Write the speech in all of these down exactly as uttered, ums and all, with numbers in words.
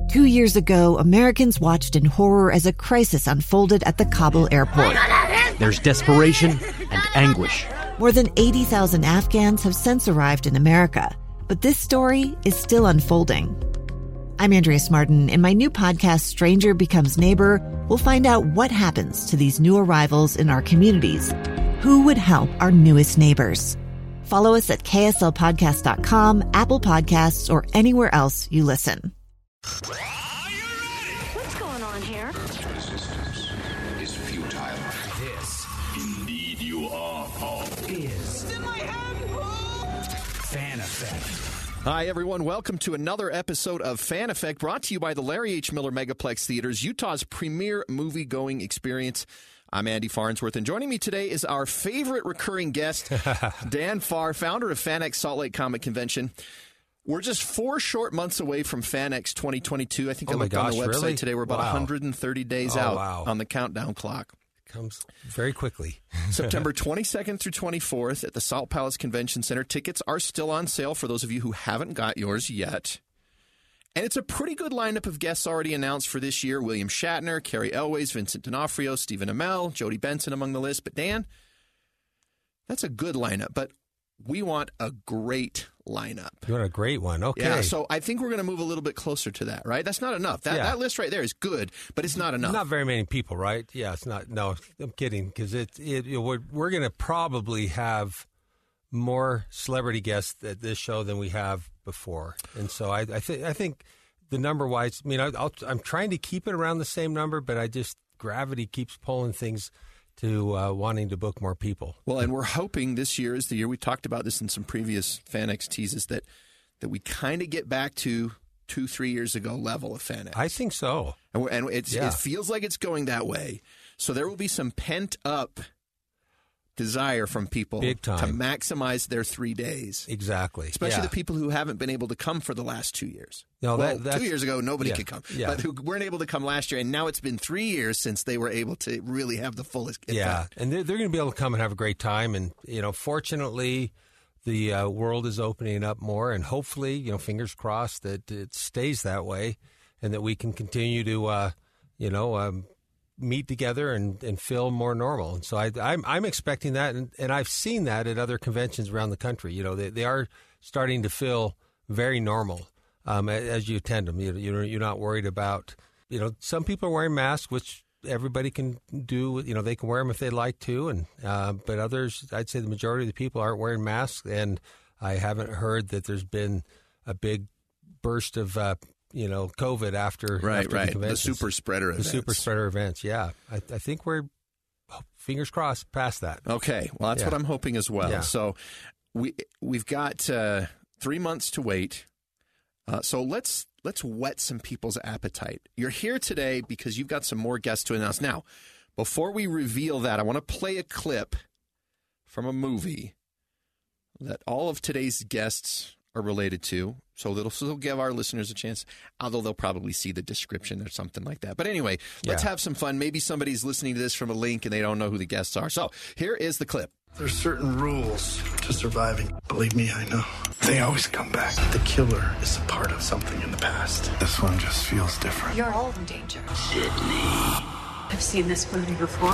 Two years ago, Americans watched in horror as a crisis unfolded at the Kabul airport. There's desperation and anguish. More than eighty thousand Afghans have since arrived in America, but this story is still unfolding. I'm Andrea Martin. In my new podcast, Stranger Becomes Neighbor, we'll find out what happens to these new arrivals in our communities. Who would help our newest neighbors? Follow us at K S L podcast dot com, Apple Podcasts, or anywhere else you listen. Are you ready? What's going on here? Resistance is futile. This, Indeed you are, Paul. is In my hand, Paul! Fan Effect. Hi, everyone. Welcome to another episode of Fan Effect, brought to you by the Larry H. Miller Megaplex Theaters, Utah's premier movie-going experience. I'm Andy Farnsworth, and joining me today is our favorite recurring guest, Dan Farr, founder of FanX Salt Lake Comic Convention. We're just four short months away from FanX twenty twenty-two. I think Oh I looked my on the gosh, website really? today. We're about Wow. one hundred thirty days Oh, out wow. on the countdown clock. Comes very quickly. September twenty-second through twenty-fourth at the Salt Palace Convention Center. Tickets are still on sale for those of you who haven't got yours yet. And it's a pretty good lineup of guests already announced for this year. William Shatner, Carrie Elways, Vincent D'Onofrio, Stephen Amell, Jodie Benson among the list. But Dan, that's a good lineup, but we want a great lineup. You want a great one. Okay. Yeah, so I think we're going to move a little bit closer to that, right? That's not enough. That Yeah. that list right there is good, but it's not enough. Not very many people, right? Yeah, it's not. No, I'm kidding, because it, it, you know, we're, we're going to probably have more celebrity guests at this show than we have before. And so I, I, think I think the number-wise, I mean, I, I'll, I'm trying to keep it around the same number, but I just, gravity keeps pulling things to uh, wanting to book more people. Well, and we're hoping this year is the year, we talked about this in some previous FanX teases, that that we kind of get back to two, three years ago level of FanX. I think so. And, we're, and it's, Yeah. it feels like it's going that way. So there will be some pent-up desire from people Big time. to maximize their three days. Exactly. Especially Yeah. the people who haven't been able to come for the last two years. No, well, that- that's- two years ago, nobody yeah, could come. yeah. But who weren't able to come last year, and now it's been three years since they were able to really have the fullest impact. Yeah, and they're, they're going to be able to come and have a great time. And, you know, fortunately, the uh, world is opening up more. And hopefully, you know, fingers crossed that it stays that way and that we can continue to, uh, you know, um, meet together and, and feel more normal. And so I, I'm, I'm expecting that. And, and I've seen that at other conventions around the country. You know, they, they are starting to feel very normal um, as you attend them. You, you're, you're not worried about, you know, some people are wearing masks, which everybody can do. You know, they can wear them if they'd like to. And uh, but others, I'd say the majority of the people aren't wearing masks. And I haven't heard that there's been a big burst of uh, you know, COVID after, Right, after right. the The conventions. super spreader The events. super spreader events, yeah. I, I think we're, oh, fingers crossed, past that. Okay, well, that's Yeah. what I'm hoping as well. Yeah. So we we've got uh, three months to wait. Uh, so let's let's whet some people's appetite. You're here today because you've got some more guests to announce. Now, before we reveal that, I want to play a clip from a movie that all of today's guests are related to. So it'll still give our listeners a chance, although they'll probably see the description or something like that. But anyway, let's Yeah. have some fun. Maybe somebody's listening to this from a link and they don't know who the guests are. So here is the clip. There's certain rules to surviving. Believe me, I know. They always come back. The killer is a part of something in the past. This one just feels different. You're all in danger. Sydney. I've seen this movie before.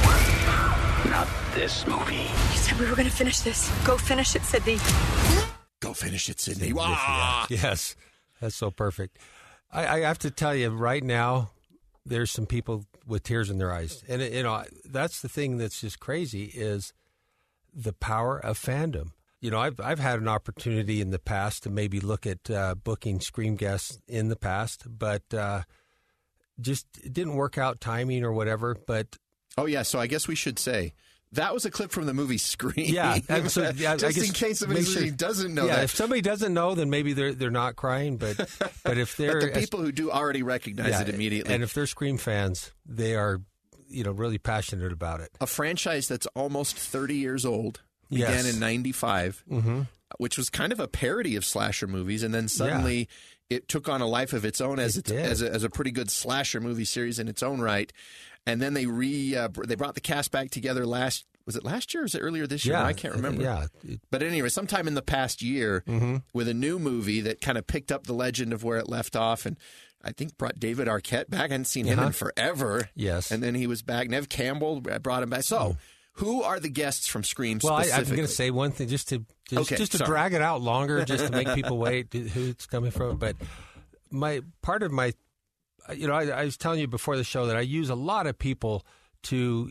Not this movie. You said we were going to finish this. Go finish it, Sydney. Go finish it, Sydney. Yeah. Wah! Yes, that's so perfect. I, I have to tell you, right now, there's some people with tears in their eyes. And, you know, that's the thing that's just crazy is the power of fandom. You know, I've I've had an opportunity in the past to maybe look at uh, booking Scream guests in the past, but uh, just it didn't work out timing or whatever. But Oh, yeah. So I guess we should say that was a clip from the movie Scream. yeah, and so, yeah, I just guess in case somebody make sure- doesn't know yeah, that. if somebody doesn't know, then maybe they're they're not crying. But but if they're But the people who do already recognize yeah, it immediately. and if they're Scream fans, they are, you know, really passionate about it. A franchise that's almost thirty years old began Yes. in ninety-five, Mm-hmm. which was kind of a parody of slasher movies, and then suddenly it took on a life of its own as It it, did. as a, as a pretty good slasher movie series in its own right. And then they re uh, br- they brought the cast back together last was it last year or was it earlier this year? Yeah, I can't remember. Yeah. But anyway, sometime in the past year Mm-hmm. with a new movie that kind of picked up the legend of where it left off and I think brought David Arquette back. I hadn't seen him Uh-huh. in forever. Yes. And then he was back. Nev Campbell brought him back. So who are the guests from Scream Well, I, specifically? I'm going to say one thing just to just, Okay, just to sorry. drag it out longer, just to make people wait who it's coming from. But my part of my, you know, I, I was telling you before the show that I use a lot of people to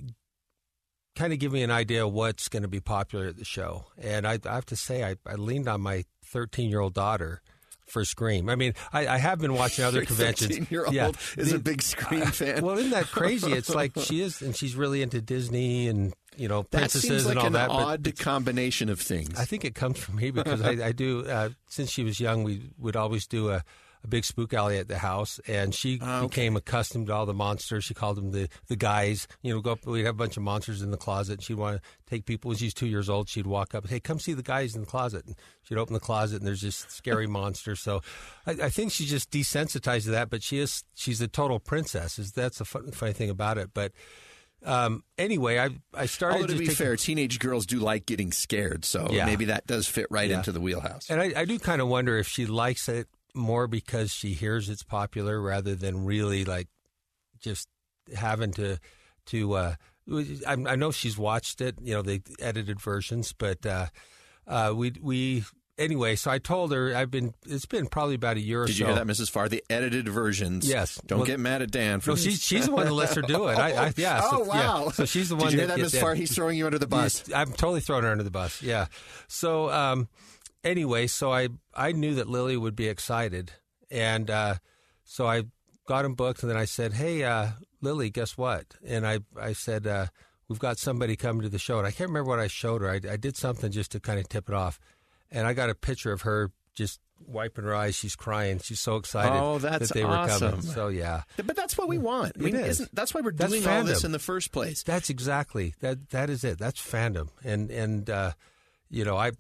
kind of give me an idea of what's going to be popular at the show. And I, I have to say, I, I leaned on my thirteen-year-old daughter for Scream. I mean, I, I have been watching other Your conventions. thirteen-year-old Yeah. is The- a big Scream fan. Well, isn't that crazy? It's like she is, and she's really into Disney and, you know, that princesses seems like and all an that. but odd combination of things. I think it comes from me because I, I do. Uh, since she was young, we would always do a, a big spook alley at the house, and she Ah, okay. became accustomed to all the monsters. She called them the the guys. You know, go up. We'd have a bunch of monsters in the closet. She'd want to take people. When she's two years old, she'd walk up, "Hey, come see the guys in the closet." And she'd open the closet, and there's this scary monster. So, I, I think she's just desensitized to that. But she is. She's a total princess. Is that's the fun, funny thing about it. But. Um, anyway, I I started. Although to just be taking- fair, teenage girls do like getting scared, so Yeah. maybe that does fit right Yeah. into the wheelhouse. And I, I do kind of wonder if she likes it more because she hears it's popular rather than really like just having to to. Uh, I, I know she's watched it, you know, the edited versions, but uh, uh, we we anyway. So I told her I've been. It's been probably about a year or Did so. you hear that, Missus Farr? The edited versions. Yes. Don't Well, get mad at Dan for No, this. she's she's the one that lets her do it. I, I, yeah. Oh, so, wow. Yeah. So she's the one. Did you hear that, that, yeah, Missus Farr? He's throwing you under the bus. Yes, I'm totally throwing her under the bus. Yeah. So um, anyway, so I I knew that Lily would be excited, and uh, so I got him booked, and then I said, "Hey, uh, Lily, guess what?" And I I said, uh, "We've got somebody coming to the show," and I can't remember what I showed her. I, I did something just to kind of tip it off, and I got a picture of her just wiping her eyes. She's crying. She's so excited Oh, that's that they were awesome. coming. So yeah. But that's what we want. I It mean, is. Isn't, that's why we're That's doing all this fandom. in the first place. That's exactly that. That is it. That's fandom, and and uh, you know, I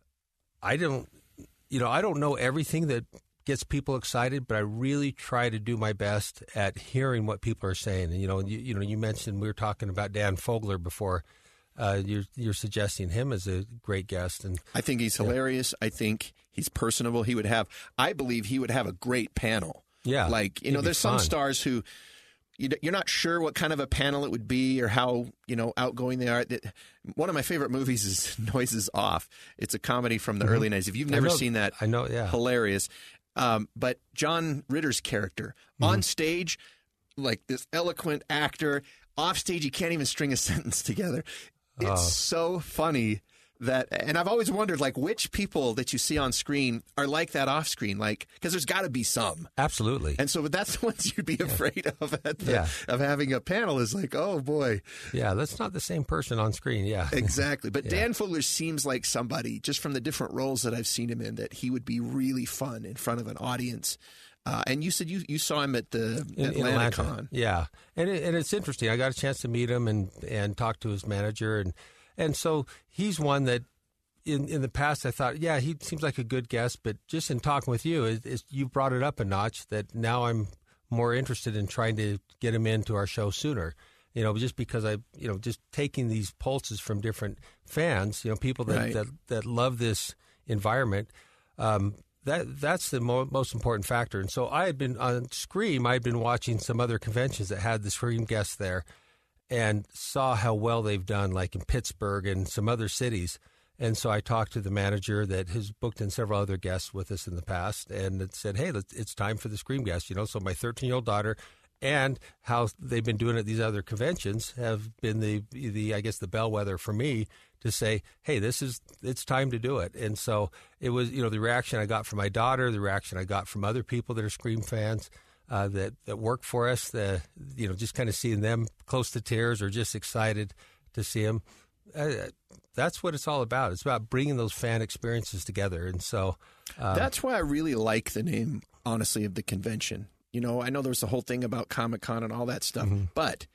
I don't you know I don't know everything that gets people excited, but I really try to do my best at hearing what people are saying. And you know, you, you know, you mentioned we were talking about Dan Fogler before. Uh, you're you're suggesting him as a great guest, and I think he's hilarious. I think he's personable. He would have, I believe he would have a great panel. Yeah, Like, you he'd know, be there's some fun. stars who you- you're not sure what kind of a panel it would be or how, you know, outgoing they are. One of my favorite movies is Noises Off. It's a comedy from the Mhm. early nineties. If you've I never know- seen that, I know, yeah. hilarious. Um, but John Ritter's character on stage, like this eloquent actor, off stage, he can't even string a sentence together. It's Oh. so funny that, and I've always wondered, like, which people that you see on screen are like that off screen, like, because there's got to be some. Absolutely. And so that's the ones you'd be afraid of at the, Yeah. of having a panel is like, oh boy, Yeah, that's not the same person on screen. Yeah. exactly. But Yeah. Dan Fogler seems like somebody, just from the different roles that I've seen him in, that he would be really fun in front of an audience. Uh, and you said you, you saw him at the in, in Atlanta Atlanta. Con. Yeah, and it, and it's interesting. I got a chance to meet him and and talk to his manager, and and so he's one that in in the past I thought, yeah, he seems like a good guest, but just in talking with you, it, it's, you brought it up a notch. That now I'm more interested in trying to get him into our show sooner. You know, just because I, you know, just taking these pulses from different fans, you know, people that Right. that, that love this environment. Um, That that's the mo- most important factor. And so I had been on Scream. I had been watching some other conventions that had the Scream guests there, and saw how well they've done, like in Pittsburgh and some other cities. And so I talked to the manager that has booked in several other guests with us in the past, and it said, "Hey, let's, it's time for the Scream guest." You know, so my thirteen-year-old daughter, and how they've been doing at these other conventions, have been the the I guess the bellwether for me to say, hey, this is, it's time to do it. And so it was, you know, the reaction I got from my daughter, the reaction I got from other people that are Scream fans uh, that, that work for us, the, you know, just kind of seeing them close to tears or just excited to see them. Uh, that's what it's all about. It's about bringing those fan experiences together. And so uh, That's why I really like the name, honestly, of the convention. You know, I know there's the whole thing about Comic-Con and all that stuff, but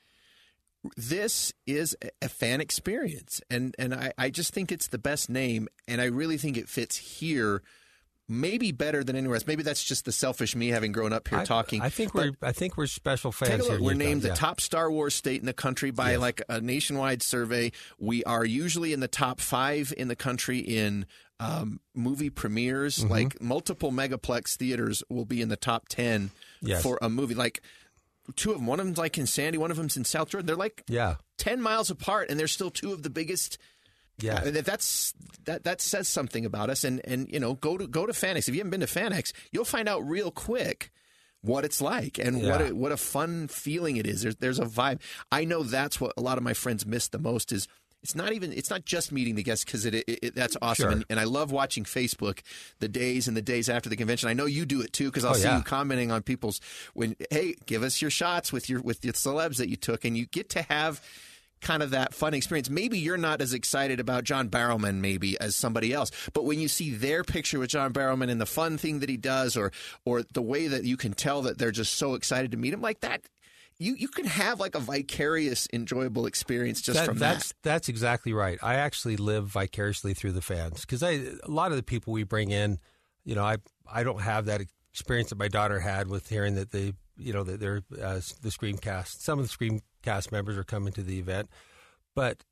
this is a fan experience, and and I, I just think it's the best name, and I really think it fits here maybe better than anywhere else. Maybe that's just the selfish me having grown up here I, talking. I think But we're I think we're special fans. take a look. here in We're Utah, named yeah. the top Star Wars state in the country by Yes. like a nationwide survey. We are usually in the top five in the country in um, movie premieres. Mm-hmm. Like multiple megaplex theaters will be in the top ten Yes. for a movie. Like two of them. One of them's like in Sandy. One of them's in South Jordan. They're like Yeah, ten miles apart, and they're still two of the biggest. yeah. Uh, that- that's that that says something about us. And and you know, go to go to FanX. If you haven't been to FanX, you'll find out real quick what it's like and what Yeah. a, what a fun feeling it is. There's there's a vibe. I know that's what a lot of my friends miss the most is. It's not even. It's not just meeting the guests because it, it, it that's awesome, Sure. and, and I love watching Facebook the days and the days after the convention. I know you do it too because I'll Oh, see yeah. you commenting on people's when. Hey, give us your shots with your with your celebs that you took, and you get to have kind of that fun experience. Maybe you're not as excited about John Barrowman maybe as somebody else, but when you see their picture with John Barrowman and the fun thing that he does, or or the way that you can tell that they're just so excited to meet him, like that. You, you can have like a vicarious, enjoyable experience just That- from that's that. that's exactly right. I actually live vicariously through the fans because I a lot of the people we bring in, you know, I I don't have that experience that my daughter had with hearing that they, you know, that they're uh, the Screamcast. Some of the Screamcast members are coming to the event, but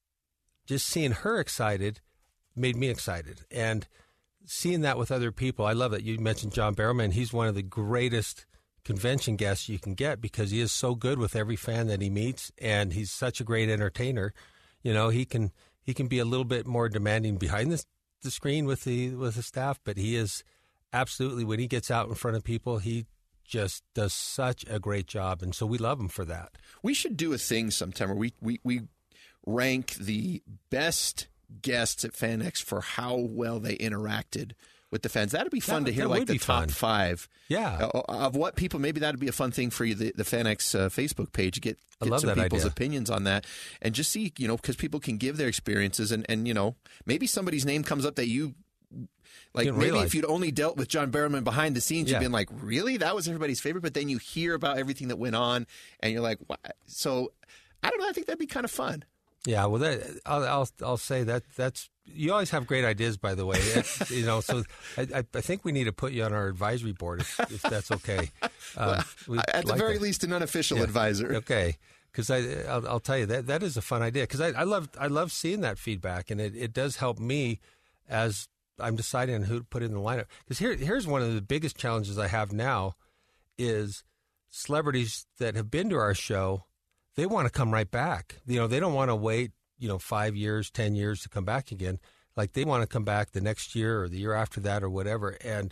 just seeing her excited made me excited, and seeing that with other people, I love it. You mentioned John Barrowman; he's one of the greatest convention guests you can get because he is so good with every fan that he meets, and he's such a great entertainer. You know, he can he can be a little bit more demanding behind the the screen with the with the staff, but he is absolutely, when he gets out in front of people, he just does such a great job, and so we love him for that. We should do a thing sometime where we, we, we rank the best guests at FanX for how well they interacted with the fans. That'd be fun That- to hear, that like would the be top fun. five. Yeah. Uh, of what people, maybe that'd be a fun thing for you, the, the FanX uh, Facebook page. Get, I get love some that people's idea. opinions on that and just see, you know, because people can give their experiences and, and, you know, maybe somebody's name comes up that you, like Didn't maybe realize. if you'd only dealt with John Barrowman behind the scenes, Yeah. you'd been like, really? That was everybody's favorite? But then you hear about everything that went on and you're like, what? So I don't know. I think that'd be kind of fun. Yeah, well, that, I'll, I'll I'll say that that's you always have great ideas, by the way. It- you know, so I, I I think we need to put you on our advisory board if, if that's okay. Um, we'd At the like very that. least, an unofficial Yeah. advisor. Okay, because I I'll, I'll tell you that that is a fun idea because I, I love I love seeing that feedback and it, it does help me as I'm deciding on who to put in the lineup. Because here here's one of the biggest challenges I have now is celebrities that have been to our show. They want to come right back. You know, they don't want to wait, you know, five years, ten years to come back again. Like they want to come back the next year or the year after that or whatever. And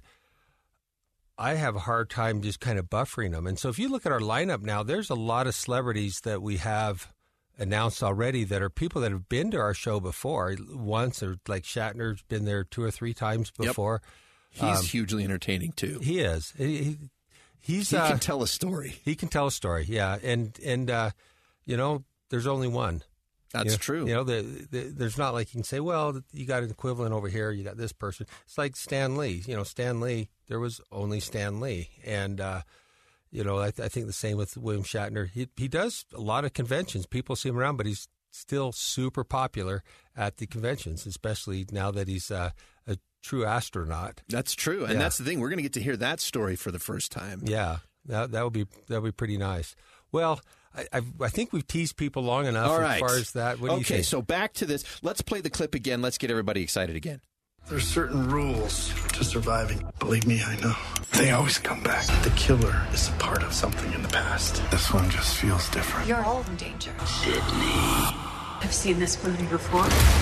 I have a hard time just kind of buffering them. And so if you look at our lineup now, there's a lot of celebrities that we have announced already that are people that have been to our show before once, or like Shatner's been there two or three times Yep. before. He's Um, hugely entertaining, too. He is. He, he, he's He uh, can tell a story. he can tell a story, yeah, and and uh, you know, there's only one. That's You know- true. You know, the, the, there's not like you can say, well, you got an equivalent over here. You got this person. It's like Stan Lee. You know, Stan Lee. There was only Stan Lee, and uh, you know, I, th- I think the same with William Shatner. He he does a lot of conventions. People see him around, but he's still super popular at the conventions, especially now that he's uh, a true astronaut. That's true. And Yeah. that's the thing. We're going to get to hear that story for the first time. Yeah, that that would be that would be pretty nice. Well, I I, I think we've teased people long enough All as right. far as that. What do you okay, think? so back to this. Let's play the clip again. Let's get everybody excited again. There's certain rules to surviving. Believe me, I know. They always come back. The killer is a part of something in the past. This one just feels different. You're all in danger. Sydney. I've seen this movie before.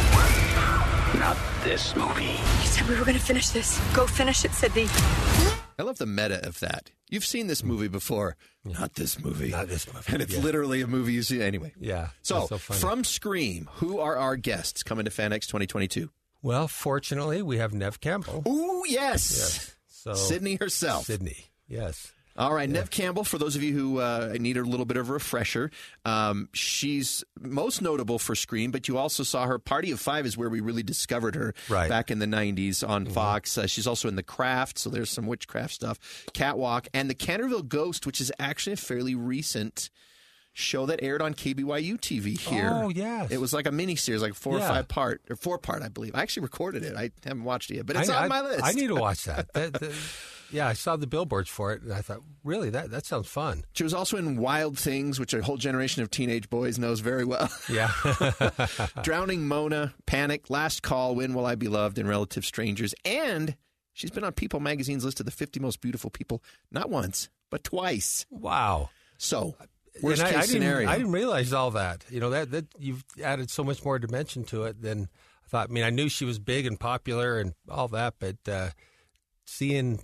Not this movie. You said we were going to finish this. Go finish it, Sydney. I love the meta of that. You've seen this movie before. Not this movie. Not this movie, And it's yeah. literally a movie you see anyway. Yeah, So, that's so funny. from Scream, who are our guests coming to FanX twenty twenty-two? Well, fortunately, we have Nev Campbell. Ooh, yes. Yes. So Sydney herself. Sydney. Yes. All right, Nev Campbell, for those of you who uh, need a little bit of a refresher, um, she's most notable for Scream, but you also saw her. Party of Five is where we really discovered her Right. back in the nineties on Fox. Uh, she's also in The Craft, so there's some witchcraft stuff. Catwalk, and The Canterville Ghost, which is actually a fairly recent show that aired on K B Y U T V here. Oh, yes. It was like a mini series, like four Yeah. or five part, or four part, I believe. I actually recorded it. I haven't watched it yet, but it's I, on I, my list. I need to watch that. that, that yeah, I saw the billboards for it, and I thought, really, that, that sounds fun. She was also in Wild Things, which a whole generation of teenage boys knows very well. Yeah. Drowning Mona, Panic, Last Call, When Will I Be Loved, and Relative Strangers. And she's been on People Magazine's list of the fifty most beautiful people, not once, but twice. Wow. So, worst And I, case I didn't, scenario. I didn't realize all that. You know, that, that you've added so much more dimension to it than I thought. I mean, I knew she was big and popular and all that, but uh, seeing,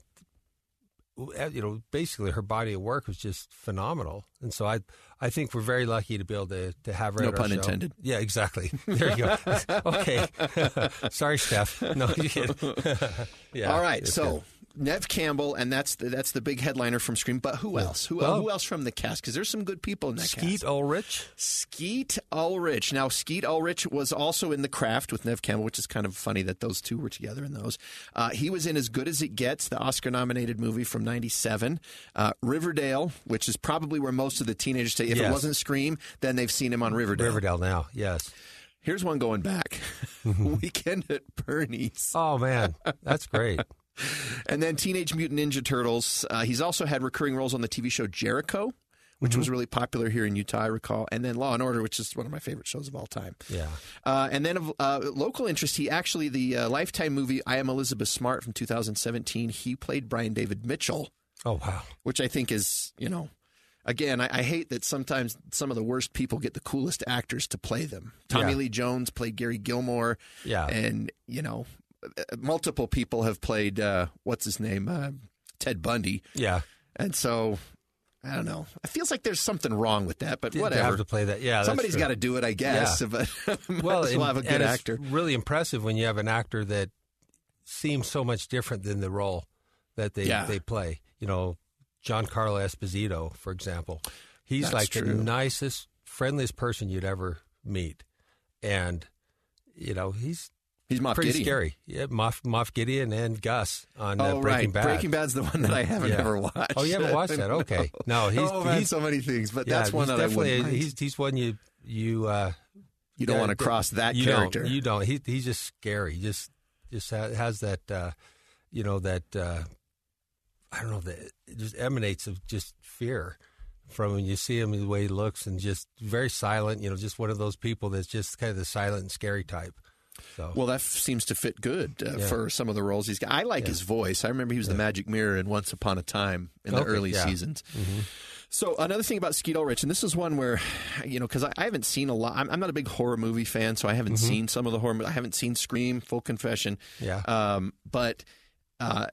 you know, basically her body of work was just phenomenal. And so I I think we're very lucky to be able to, to have her No at our pun show. intended. Yeah, exactly. There you go. Okay. Sorry, Steph. No, you can't. Yeah, All right, it's so good. Neve Campbell, and that's the, that's the big headliner from Scream. But who else? Who, Well, who else from the cast? Because there's some good people in that Skeet cast. Ulrich. Skeet Ulrich. Now, Skeet Ulrich was also in The Craft with Neve Campbell, which is kind of funny that those two were together in those. Uh, he was in As Good as It Gets, the Oscar-nominated movie from ninety-seven. Uh, Riverdale, which is probably where most of the teenagers say, if Yes. it wasn't Scream, then they've seen him on Riverdale. Riverdale now, yes. Here's one going back. Weekend at Bernie's. Oh, man. That's great. And then Teenage Mutant Ninja Turtles. Uh, he's also had recurring roles on the T V show Jericho, which was really popular here in Utah, I recall. And then Law and Order, which is one of my favorite shows of all time. Yeah. Uh, and then of uh, local interest, he actually, the uh, Lifetime movie I Am Elizabeth Smart from two thousand seventeen, he played Brian David Mitchell, Oh, wow. which I think is, you know, again, I, I hate that sometimes some of the worst people get the coolest actors to play them. Tommy Yeah. Lee Jones played Gary Gilmore. Yeah. And, you know, multiple people have played, uh, what's his name, uh, Ted Bundy. Yeah. And so, I don't know. It feels like there's something wrong with that, but To whatever. have to play that. Yeah. that's Somebody's true. got to do it, I guess. Yeah. But might Well, as well and- have a good and it's actor. really impressive when you have an actor that seems so much different than the role that they, Yeah. they play. You know, Giancarlo Esposito, for example. He's That's like true. the nicest, friendliest person you'd ever meet. And, you know, he's He's Moff pretty Gideon. scary. Yeah, Moff, Moff Gideon and Gus on uh, Oh, Breaking right. Bad. Breaking Bad's the one that I haven't Yeah. ever watched. Oh, you haven't watched that? Okay. No, he's, oh, man, he's so many things, but yeah, that's one he's that I definitely, wouldn't mind. he's, he's one you, you, uh, You don't yeah, want to cross that you character. Don't, you don't. He, he's just scary. He just just ha- has that, uh, you know, that, uh, I don't know, that it just emanates of just fear from when you see him, the way he looks, and just very silent, you know, just one of those people that's just kind of the silent and scary type. So, Well, that f- seems to fit good uh, Yeah. for some of the roles he's got. I like Yeah. his voice. I remember he was the Magic Mirror in Once Upon a Time in the Okay, early yeah. seasons. Mm-hmm. So another thing about Skeet Ulrich, and this is one where, you know, because I, I haven't seen a lot. I'm, I'm not a big horror movie fan, so I haven't Mm-hmm. seen some of the horror. mo- I haven't seen Scream, full confession. yeah. Um, but uh,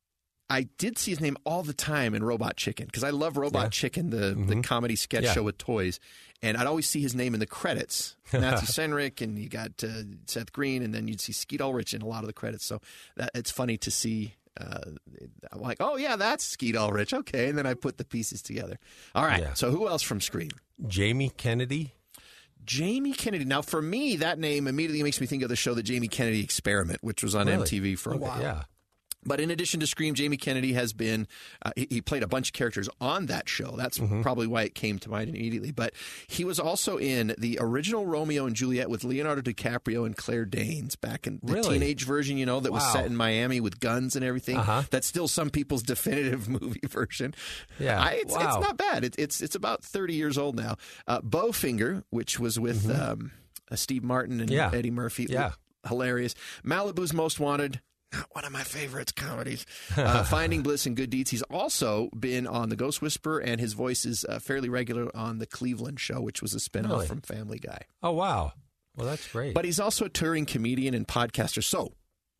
I did see his name all the time in Robot Chicken because I love Robot Yeah. Chicken, the, the comedy sketch Yeah. show with toys. And I'd always see his name in the credits. Matthew Senrick, and you got uh, Seth Green, and then you'd see Skeet Ulrich in a lot of the credits. So that, it's funny to see. Uh, I'm like, oh, yeah, that's Skeet Ulrich. Okay. And then I put the pieces together. All right. Yeah. So who else from Scream? Jamie Kennedy. Jamie Kennedy. Now, for me, that name immediately makes me think of the show, The Jamie Kennedy Experiment, which was on Really? M T V for a Okay, while. Yeah. But in addition to Scream, Jamie Kennedy has been, uh, he, he played a bunch of characters on that show. That's Mm-hmm. probably why it came to mind immediately. But he was also in the original Romeo and Juliet with Leonardo DiCaprio and Claire Danes back in the Really? teenage version, you know, that was Wow. set in Miami with guns and everything. Uh-huh. That's still some people's definitive movie version. Yeah. I, it's, Wow. it's not bad. It, it's it's about thirty years old now. Uh, Bowfinger, which was with um, uh, Steve Martin and Mm-hmm. Yeah. Eddie Murphy. Yeah. Hilarious. Malibu's Most Wanted. Not one of my favorites comedies. Uh, Finding Bliss and Good Deeds. He's also been on The Ghost Whisperer, and his voice is uh, fairly regular on The Cleveland Show, which was a spinoff Really? from Family Guy. Oh, wow. Well, that's great. But he's also a touring comedian and podcaster. So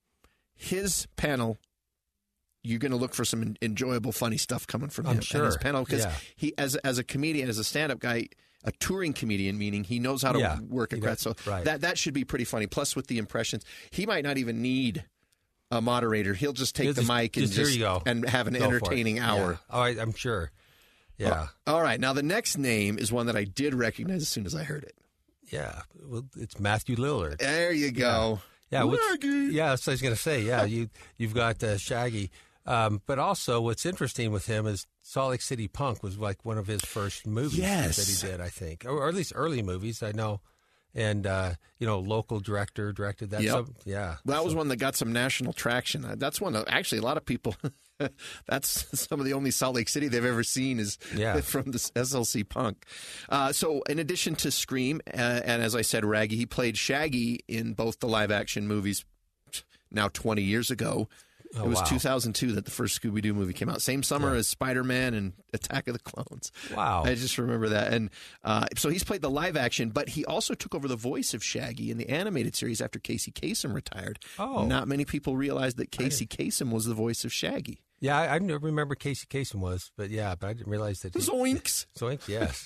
his panel, you're going to look for some en- enjoyable, funny stuff coming from I'm him sure. and his panel because Yeah. he, as as a comedian, as a stand-up guy. A touring comedian, meaning he knows how to Yeah. work a He crowd. does. So Right. that that should be pretty funny. Plus, with the impressions, he might not even need a moderator. He'll just take He'll the just- mic and just, here just you go. and have an Go for it. entertaining hour. Yeah. Oh, I, I'm sure. Yeah. All right. Now the next name is one that I did recognize as soon as I heard it. Yeah. Well, it's Matthew Lillard. There you go. Yeah, what's- Shaggy. yeah. That's what I was going to say. Yeah, you you've got uh, Shaggy, um, but also what's interesting with him is Salt Lake City Punk was like one of his first movies Yes. that he did, I think, or, or at least early movies. I know, and uh, you know, local director directed that. Yep. So, yeah, That so, was one that got some national traction. Uh, That's one that actually a lot of people. That's some of the only Salt Lake City they've ever seen is Yeah. from the S L C Punk. Uh, so, in addition to Scream, uh, and as I said, Raggy, he played Shaggy in both the live-action movies. Now, twenty years ago, Oh, it was wow. two thousand two that the first Scooby-Doo movie came out. Same summer Yeah. as Spider-Man and Attack of the Clones. Wow. I just remember that. And uh, so he's played the live action, but he also took over the voice of Shaggy in the animated series after Casey Kasem retired. Oh. Not many people realized that Casey Kasem was the voice of Shaggy. Yeah, I, I didn't remember Casey Kasem was, but yeah, but I didn't realize that. He, Zoinks! Zoinks, yes.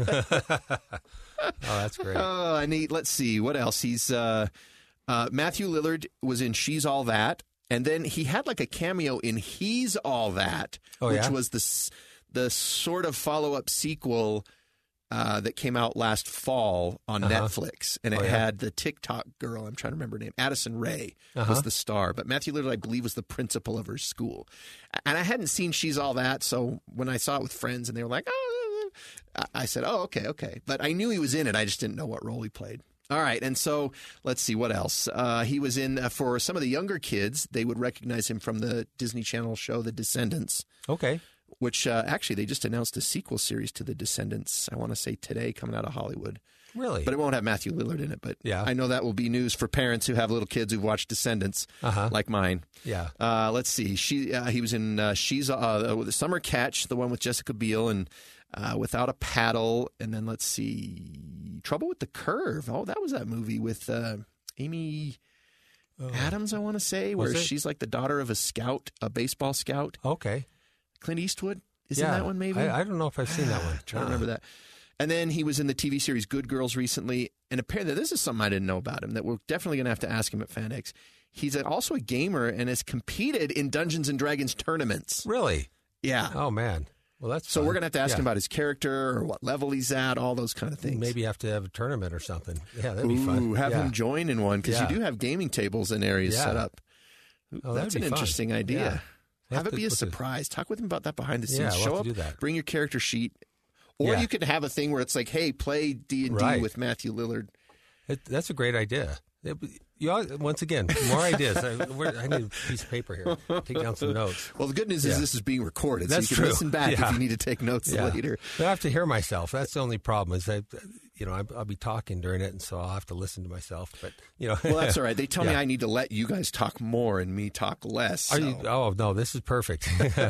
Oh, that's great. Oh, and he, let's see, what else? He's uh, uh, Matthew Lillard was in She's All That, and then he had like a cameo in He's All That, Oh, which yeah? was the s- the sort of follow up sequel uh, that came out last fall on Uh-huh. Netflix, and it Oh, yeah? had the TikTok girl. I'm trying to remember her name. Addison Rae Uh-huh. was the star, but Matthew Lillard, I believe, was the principal of her school. And I hadn't seen She's All That, so when I saw it with friends, and they were like, "Oh," I- I said, "Oh, okay, okay." But I knew he was in it. I just didn't know what role he played. All right, and so let's see what else. Uh, he was in uh, for some of the younger kids. They would recognize him from the Disney Channel show The Descendants, Okay. which uh, actually they just announced a sequel series to The Descendants. I want to say today, coming out of Hollywood. Really? But it won't have Matthew Lillard in it. But Yeah. I know that will be news for parents who have little kids who've watched Descendants, Uh-huh. like mine. Yeah. Uh, let's see. She uh, he was in uh, She's uh, the Summer Catch, the one with Jessica Biel, and uh, Without a Paddle, and then let's see, Trouble with the Curve. Oh, that was that movie with uh, Amy Adams, I want to say, where Was it? she's like the daughter of a scout, a baseball scout. Okay. Clint Eastwood is in yeah. that one, maybe. I, I don't know if I've seen that one. Trying to remember that. And then he was in the T V series Good Girls recently. And apparently, this is something I didn't know about him that we're definitely going to have to ask him at FanX. He's also a gamer and has competed in Dungeons and Dragons tournaments. Really? Yeah. Oh, man. Well, that's So fun. we're going to have to ask Yeah. him about his character or what level he's at, all those kind of things. Maybe have to have a tournament or something. Yeah, that'd be Ooh, fun. have yeah. him join in one because Yeah. you do have gaming tables and areas Yeah. set up. Oh, That's that'd an be fun. interesting idea. Yeah. Have Have it to be a put the- surprise. Talk with him about that behind the scenes. Yeah, we'll Show have up, to do that. bring your character sheet. Or Yeah. you could have a thing where it's like, hey, play D and D Right. with Matthew Lillard. It, that's a great idea. It, you all, once again, more ideas. I, we're, I need a piece of paper here. Take down some notes. Well, the good news is Yeah. this is being recorded, That's so you can true. listen back Yeah. if you need to take notes Yeah. later. I have to hear myself. That's the only problem. Is I, you know, I'll be talking during it, and so I'll have to listen to myself. But you know, Well, that's all right. They tell me Yeah. I need to let you guys talk more and me talk less. Are so. you? Oh no, this is perfect.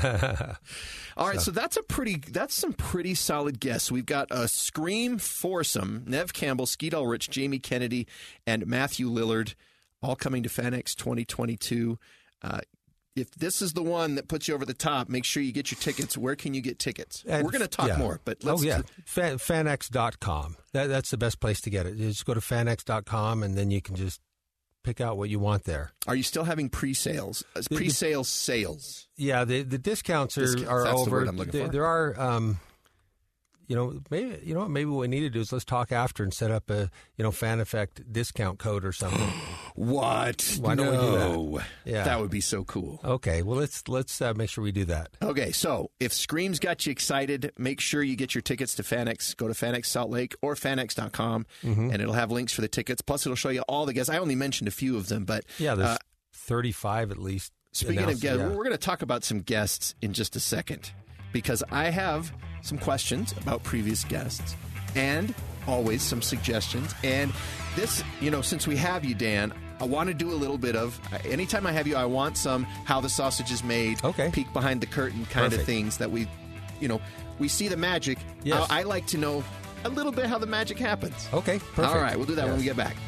All right, so. that's a pretty that's some pretty solid guests. We've got a Scream foursome: Nev Campbell, Skeet Ulrich, Jamie Kennedy, and Matthew Lillard, all coming to FanX twenty twenty-two. Uh, if this is the one that puts you over the top, make sure you get your tickets. Where can you get tickets? And- We're going to talk yeah. more, but let's oh yeah, Fan, fanx dot com. That, that's the best place to get it. You just go to fanx dot com, and then you can just pick out what you want there. Are you still having pre-sales? Uh, the- Pre-sales sales. Yeah, the the discounts are, Discounts, are that's the over. word I'm looking there, for. there are, um, you know, maybe you know what maybe what we need to do is let's talk after and set up a you know Fan Effect discount code or something. What? Why don't we do that? No. Yeah. That would be so cool. Okay, well let's let's uh, make sure we do that. Okay, so if Scream's got you excited, make sure you get your tickets to FanX. Go to FanX Salt Lake or fanx dot com, Mm-hmm. and it'll have links for the tickets. Plus, it'll show you all the guests. I only mentioned a few of them, but Yeah, there's uh, thirty-five at least. speaking of announced, guests, yeah. we're going to talk about some guests in just a second because I have some questions about previous guests and always some suggestions. And this, you know, since we have you, Dan, I want to do a little bit of, anytime I have you, I want some how the sausage is made, Okay. peek behind the curtain kind Perfect. of things that we, you know, we see the magic. Yes. I, I like to know a little bit how the magic happens. Okay, perfect. All right, we'll do that when we Yes. get back.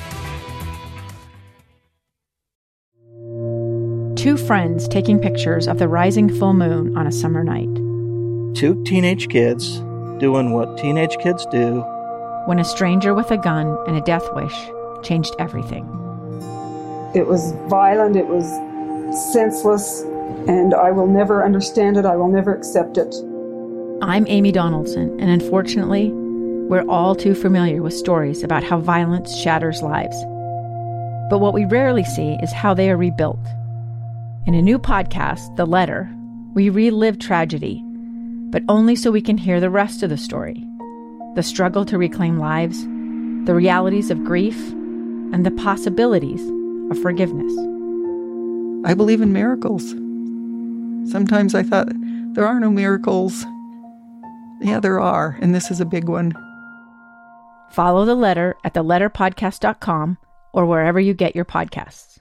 Two friends taking pictures of the rising full moon on a summer night. Two teenage kids doing what teenage kids do. When a stranger with a gun and a death wish changed everything. It was violent, it was senseless, and I will never understand it, I will never accept it. I'm Amy Donaldson, and unfortunately, we're all too familiar with stories about how violence shatters lives. But what we rarely see is how they are rebuilt. In a new podcast, The Letter, we relive tragedy but only so we can hear the rest of the story. The struggle to reclaim lives, the realities of grief, and the possibilities of forgiveness. I believe in miracles. Sometimes I thought, there are no miracles. Yeah, there are, and this is a big one. Follow The Letter at the letter podcast dot com or wherever you get your podcasts.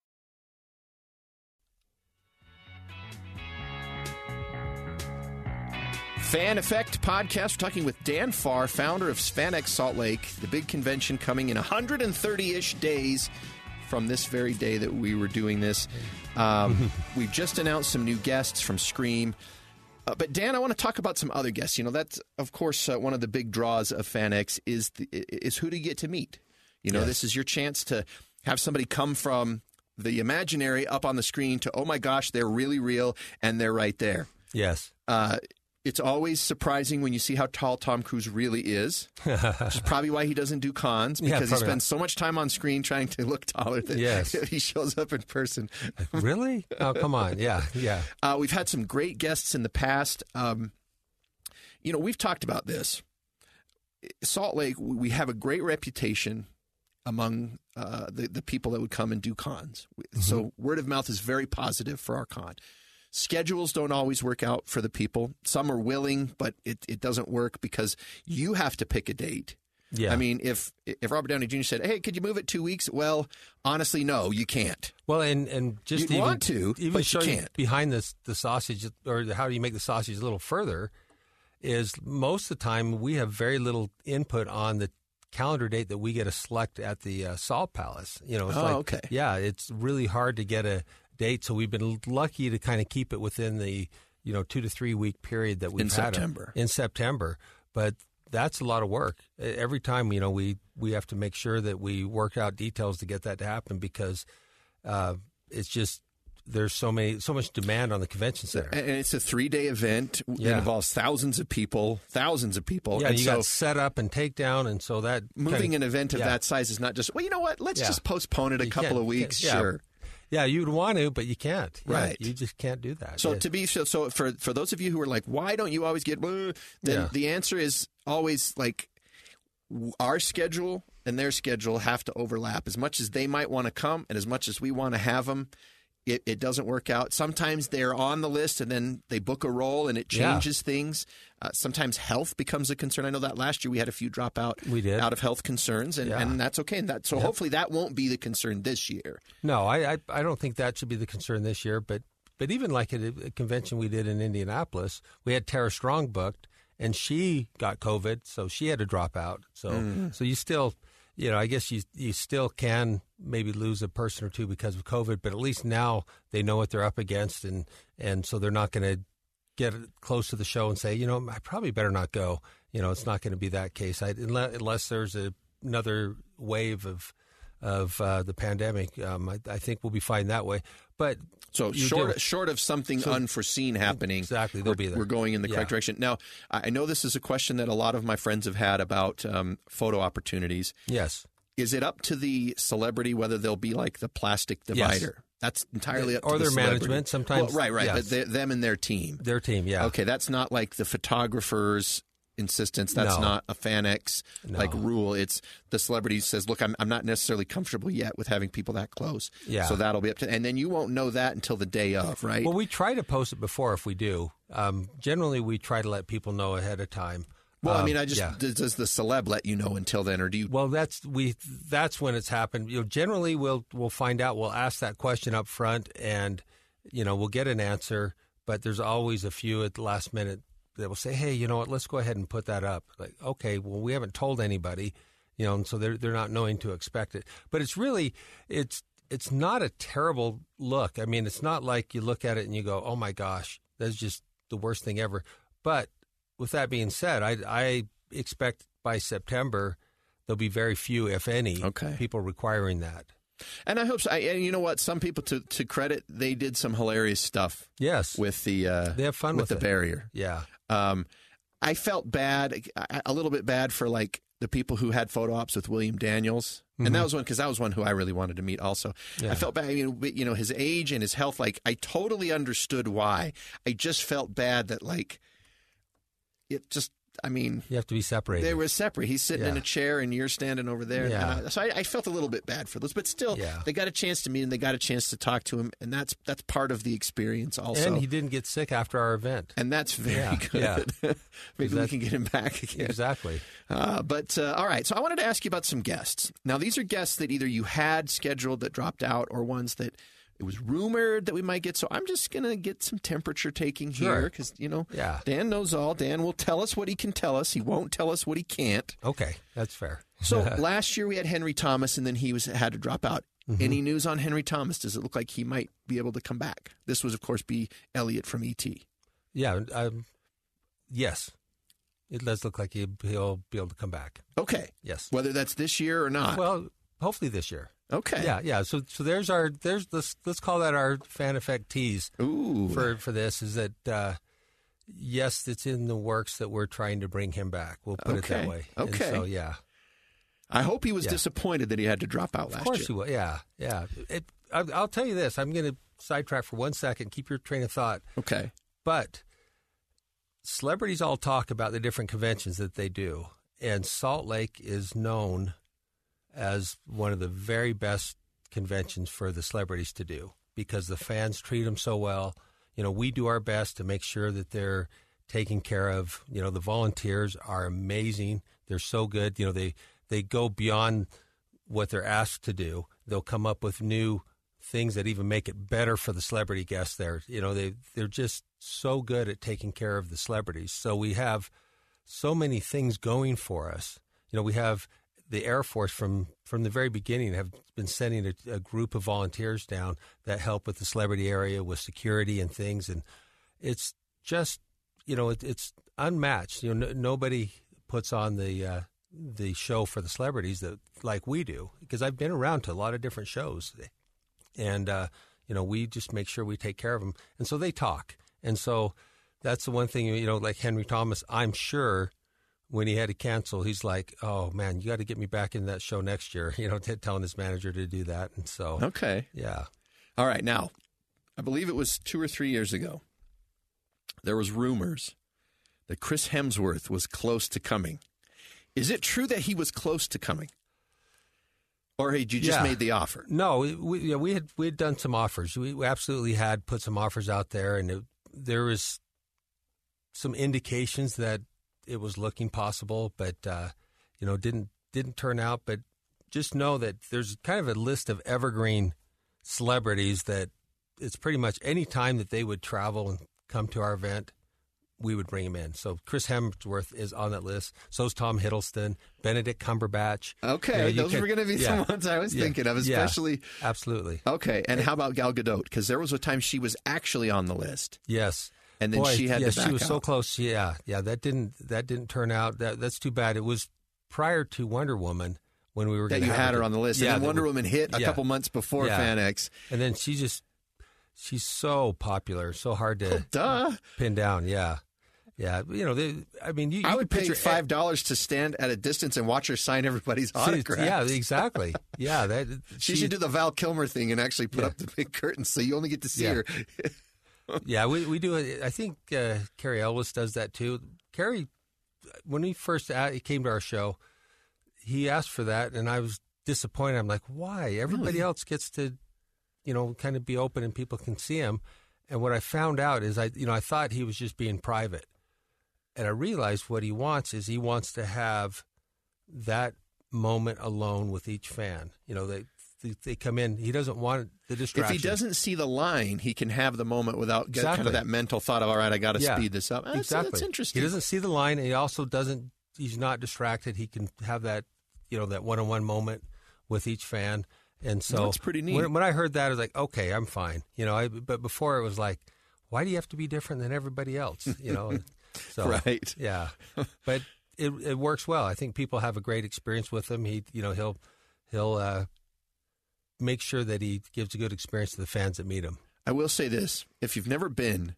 Fan Effect Podcast. We're talking with Dan Farr, founder of SpanX Salt Lake, the big convention coming in one hundred thirty-ish days from this very day that we were doing this. Um, we've just announced some new guests from Scream. Uh, but, Dan, I want to talk about some other guests. You know, that's, of course, uh, one of the big draws of FanX is, the, is who do you get to meet? You know, yes. This is your chance to have somebody come from the imaginary up on the screen to, oh, my gosh, they're really real, and they're right there. Yes. Uh It's always surprising when you see how tall Tom Cruise really is, which is probably why he doesn't do cons, because yeah, he spends so much time on screen trying to look taller than yes. he shows up in person. Really? Oh, come on. Yeah, yeah. Uh, we've had some great guests in the past. Um, you know, we've talked about this. Salt Lake, we have a great reputation among uh, the, the people that would come and do cons. Mm-hmm. So word of mouth is very positive for our con. Schedules don't always work out for the people. Some are willing, but it, it doesn't work because you have to pick a date. Yeah. I mean, if if Robert Downey Junior said, hey, could you move it two weeks? Well, honestly, no, you can't. Well, and, and just You'd even, want to, even but you showing can't. Behind this, the sausage, or how do you make the sausage a little further, is most of the time we have very little input on the calendar date that we get to select at the uh, Salt Palace. You know, it's oh, like, okay. Yeah, it's really hard to get a date, so we've been lucky to kind of keep it within the you know two to three week period that we've in had September. A, in September, but that's a lot of work. Every time you know we we have to make sure that we work out details to get that to happen because uh, it's just there's so many so much demand on the convention center, and it's a three day event. Yeah. It involves thousands of people, thousands of people. Yeah, and you so got set up and takedown, and so that moving kind of, an event of yeah. that size is not just well, you know what? Let's yeah. just postpone it a you couple of weeks. Yeah. Sure. Yeah, you'd want to, but you can't. Yeah, right. You just can't do that. So yeah. to be so, so for for those of you who are like, why don't you always get? Then yeah. the answer is always like our schedule and their schedule have to overlap. As much as they might want to come, and as much as we want to have them, it, it doesn't work out. Sometimes they're on the list and then they book a role and it changes yeah. things. Uh, sometimes health becomes a concern. I know that last year we had a few drop out we did. out of health concerns, and, yeah. and that's okay. And that, so yep. hopefully that won't be the concern this year. No, I, I I don't think that should be the concern this year. But but even like at a convention we did in Indianapolis, we had Tara Strong booked, and she got COVID, so she had to drop out. So mm. so you still, you know, I guess you you still can maybe lose a person or two because of COVID, but at least now they know what they're up against, and, and so they're not going to get close to the show and say, you know, I probably better not go. You know, it's not going to be that case I, unless, unless there's a, another wave of of uh, the pandemic. Um, I, I think we'll be fine that way. But so short short of something so, unforeseen happening, exactly, they'll we're, be there. We're going in the yeah. correct direction. Now, I know this is a question that a lot of my friends have had about um, photo opportunities. Yes. Is it up to the celebrity whether they'll be like the plastic divider? Yes. That's entirely up or to the their celebrity. management sometimes. Well, right, right. Yes. But them and their team. Their team, yeah. Okay, that's not like the photographer's insistence. That's no. not a FanX no. like rule. It's the celebrity says, look, I'm, I'm not necessarily comfortable yet with having people that close. Yeah. So that'll be up to, and then you won't know that until the day of, right? Well, we try to post it before if we do. Um, generally, we try to let people know ahead of time. Well, um, I mean, I just yeah. does, does the celeb let you know until then, or do you? Well, that's we. That's when it's happened. You know, generally we'll we'll find out. We'll ask that question up front, and you know we'll get an answer. But there's always a few at the last minute that will say, "Hey, you know what? Let's go ahead and put that up." Like, okay, well, we haven't told anybody, you know, and so they're they're not knowing to expect it. But it's really it's it's not a terrible look. I mean, it's not like you look at it and you go, "Oh my gosh, that's just the worst thing ever." But with that being said, I, I expect by September there'll be very few, if any, okay. people requiring that. And I hope so. I, and you know what? Some people, to, to credit, they did some hilarious stuff. Yes, with the uh, they have fun with, with the it. barrier. Yeah, um, I felt bad, a little bit bad for like the people who had photo ops with William Daniels, mm-hmm. and that was one because that was one who I really wanted to meet. Also, yeah. I felt bad. You know, you know, his age and his health. Like, I totally understood why. I just felt bad that like. it just, I mean, you have to be separated. They were separate. He's sitting yeah. in a chair and you're standing over there. Yeah. And I, so I, I felt a little bit bad for those, but still, yeah. they got a chance to meet him. They got a chance to talk to him, and that's that's part of the experience also. And he didn't get sick after our event. And that's very yeah. good. Yeah. Maybe we can get him back again. Exactly. Uh, but uh, all right, so I wanted to ask you about some guests. Now, these are guests that either you had scheduled that dropped out, or ones that it was rumored that we might get. So I'm just going to get some temperature taking sure. here because, you know, yeah. Dan knows all. Dan will tell us what he can tell us. He won't tell us what he can't. Okay, that's fair. So last year we had Henry Thomas, and then he was had to drop out. Mm-hmm. Any news on Henry Thomas? Does it look like he might be able to come back? This was, of course, be Elliot from E T. Yeah, um, yes. It does look like he'll be able to come back. Okay. Yes. Whether that's this year or not. Well, hopefully this year. Okay. Yeah, yeah. So, so there's our there's let's let's call that our fan effect tease. Ooh. For for this is that uh, yes, it's in the works that we're trying to bring him back. We'll put okay. it that way. Okay. And so yeah. I hope he was yeah. disappointed that he had to drop out last year. Of course year. he will. Yeah, yeah. It, I, I'll tell you this. I'm going to sidetrack for one second. Keep your train of thought. Okay. But celebrities all talk about the different conventions that they do, and Salt Lake is known as one of the very best conventions for the celebrities to do because the fans treat them so well. You know, we do our best to make sure that they're taken care of. You know, the volunteers are amazing. They're so good. You know, they, they go beyond what they're asked to do. They'll come up with new things that even make it better for the celebrity guests there. You know, they, they're just so good at taking care of the celebrities. So we have so many things going for us. You know, we have the Air Force from, from the very beginning have been sending a, a group of volunteers down that help with the celebrity area with security and things. And it's just, you know, it, it's unmatched. You know, n- nobody puts on the uh, the show for the celebrities that like we do, because I've been around to a lot of different shows. And, uh, you know, we just make sure we take care of them. And so they talk. And so that's the one thing, you know, like Henry Thomas, I'm sure when he had to cancel, he's like, oh, man, you got to get me back in that show next year, you know, t- telling his manager to do that. And so, okay. Yeah. All right. Now, I believe it was two or three years ago, there was rumors that Chris Hemsworth was close to coming. Is it true that he was close to coming? Or had you just yeah. made the offer? No, we, we, yeah, we had we had done some offers. We, we absolutely had put some offers out there, and it, there was some indications that it was looking possible, but uh, you know, didn't didn't turn out. But just know that there's kind of a list of evergreen celebrities that it's pretty much any time that they would travel and come to our event, we would bring him in. So Chris Hemsworth is on that list. So is Tom Hiddleston, Benedict Cumberbatch. Okay, you know, those could, were going to be yeah, the ones I was yeah, thinking of, especially. Yeah, absolutely. Okay, and how about Gal Gadot? Because there was a time she was actually on the list. Yes. And then Boy, she had yeah, to back she was out. so close. Yeah, yeah. That didn't that didn't turn out. That that's too bad. It was prior to Wonder Woman when we were that gonna you have had her on the list. Yeah, and then Wonder we, Woman hit a yeah, couple months before yeah. FanX. And then she just she's so popular, so hard to oh, duh. pin down. Yeah, yeah. You know, they, I mean, you, you I would pay picture, five dollars to stand at a distance and watch her sign everybody's autograph. Yeah, exactly. Yeah, that she, she should do the Val Kilmer thing and actually put yeah. up the big curtain so you only get to see yeah. her. yeah, we we do it. I think uh, Carrie Ellis does that too. Carrie, when he first at, he came to our show, he asked for that, and I was disappointed. I'm like, why? Everybody really? else gets to, you know, kind of be open and people can see him. And what I found out is, I, you know, I thought he was just being private, and I realized what he wants is he wants to have that moment alone with each fan. You know, they. They come in. He doesn't want the distraction. If he doesn't see the line, he can have the moment without exactly. kind of that mental thought of, all right, I got to yeah. speed this up. That's, exactly. That's interesting. He doesn't see the line, and he also doesn't. He's not distracted. He can have that, you know, that one-on-one moment with each fan. And so that's pretty neat. When, when I heard that, I was like, okay, I'm fine. You know, I, but before it was like, why do you have to be different than everybody else? You know, so right? Yeah, but it it works well. I think people have a great experience with him. He, you know, he'll he'll. Uh, make sure that he gives a good experience to the fans that meet him. I will say this. If you've never been,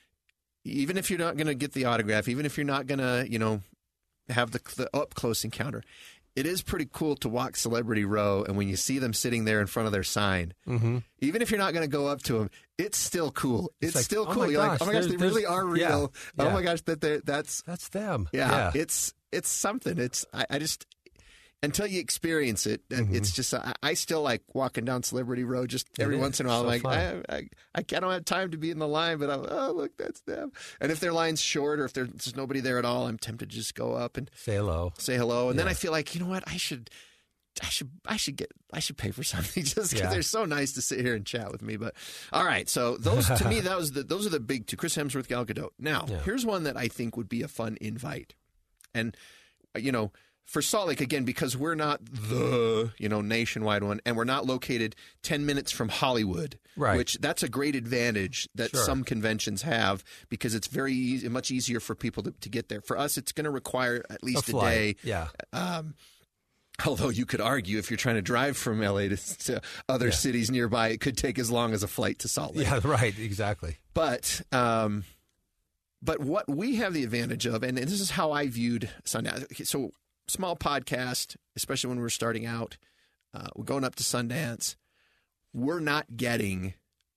even if you're not going to get the autograph, even if you're not going to, you know, have the, the up-close encounter, it is pretty cool to walk Celebrity Row, and when you see them sitting there in front of their sign, mm-hmm. even if you're not going to go up to them, it's still cool. It's, it's like, still oh cool. My you're gosh, like, oh my gosh, they really are real. Yeah, oh yeah. my gosh, that they, that's that's them. Yeah, yeah. it's it's something. It's I, I just. Until you experience it, Mm-hmm. it's just, I, I still like walking down Celebrity Row just every It once in a while. so I'm like, fun. I, I, I don't have time to be in the line, but I'm, oh, look, that's them. And if their line's short or if there's just nobody there at all, I'm tempted to just go up and say hello. Say hello. And yeah. then I feel like, you know what, I should, I should, I should get, I should pay for something just because Yeah. they're so nice to sit here and chat with me. But all right, so those, to me, that was the, those are the big two, Chris Hemsworth, Gal Gadot. Now, Yeah. here's one that I think would be a fun invite. And, you know, for Salt Lake, again, because we're not the, you know, nationwide one, and we're not located ten minutes from Hollywood, Right. which that's a great advantage that Sure. some conventions have because it's very easy, much easier for people to, to get there. For us, it's going to require at least a, a flight. day. Yeah. Um, although you could argue if you're trying to drive from L A to, to other Yeah. cities nearby, it could take as long as a flight to Salt Lake. Yeah, right, exactly. But um, but what we have the advantage of, and this is how I viewed Sundance. Okay, so small podcast, especially when we're starting out, uh, we're going up to Sundance. We're not getting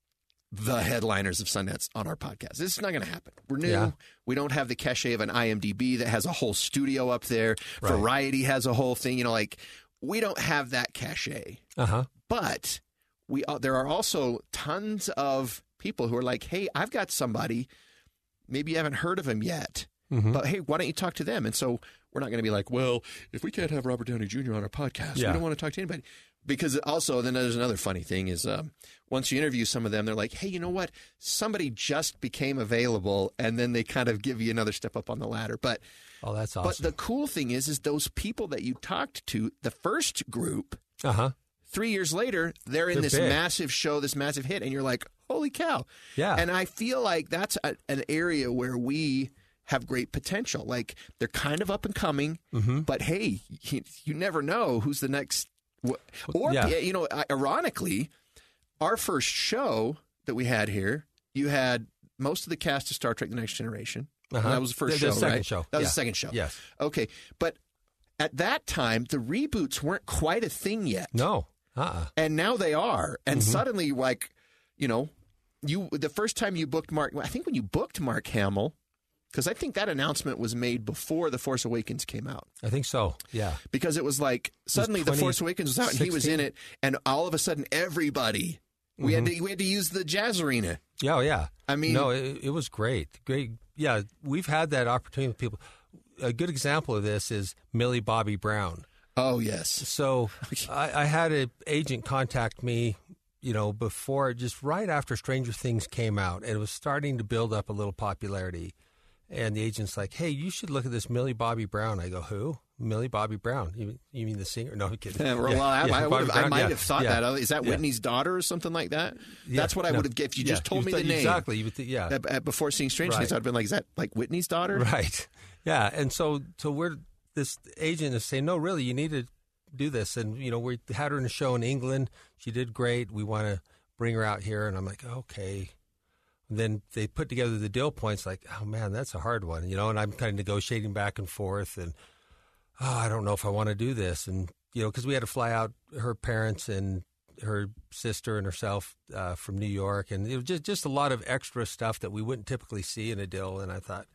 the headliners of Sundance on our podcast. This is not going to happen. We're new. Yeah. We don't have the cachet of an I M D B that has a whole studio up there. Right. Variety has a whole thing. You know, like we don't have that cachet. Uh-huh. But we uh, there are also tons of people who are like, hey, I've got somebody. Maybe you haven't heard of him yet. Mm-hmm. But hey, why don't you talk to them? And so we're not going to be like, well, if we can't have Robert Downey Junior on our podcast, Yeah. we don't want to talk to anybody. Because also, then there's another funny thing is um, once you interview some of them, they're like, hey, you know what? Somebody just became available, and then they kind of give you another step up on the ladder. But Oh, that's awesome. but the cool thing is, is those people that you talked to, the first group, uh-huh. three years later, they're in They're this big. massive show, this massive hit, and you're like, holy cow. Yeah. And I feel like that's a, an area where we have great potential. Like they're kind of up and coming, Mm-hmm. but hey, you, you never know who's the next. Or, Yeah. you know, ironically, our first show that we had here, you had most of the cast of Star Trek The Next Generation. Uh-huh. That was the first The- the show, second right? show. That was Yeah. the second show. Yes. Okay. But at that time, the reboots weren't quite a thing yet. No. Uh-uh. And now they are. And Mhm. suddenly, like, you know, you the first time you booked Mark, I think when you booked Mark Hamill, because I think that announcement was made before The Force Awakens came out. I think so. Yeah. Because it was like suddenly The Force Awakens was out and he was in it, and all of a sudden everybody we had to we had to use the Jazz Arena. Yeah, oh, yeah. I mean, no, it, it was great. Great. Yeah, we've had that opportunity with people. A good example of this is Millie Bobby Brown. Oh yes. So I, I had an agent contact me, you know, before, just right after Stranger Things came out, and it was starting to build up a little popularity. And the agent's like, hey, you should look at this Millie Bobby Brown. I go, who? Millie Bobby Brown. You, you mean the singer? No, I'm kidding. Yeah, well, Yeah, I, yeah, I, Bobby would've- I Brown, might yeah, have thought yeah, that. Is that yeah. Whitney's daughter or something like that? Yeah, That's what I no, would have. If you yeah, just told me thought- the name exactly, you would think, yeah, uh, uh, before seeing Stranger Right. Things, I'd have been like, is that like Whitney's daughter? right, yeah. And so, so we're this agent is saying, no, really, you need to do this. And you know, we had her in a show in England. She did great. We want to bring her out here. And I'm like, okay. And then they put together the deal points. Like, oh man, that's a hard one, you know. And I'm kind of negotiating back and forth, and oh, I don't know if I want to do this. And you know, because we had to fly out her parents and her sister and herself uh, from New York, and it was just just a lot of extra stuff that we wouldn't typically see in a deal. And I thought,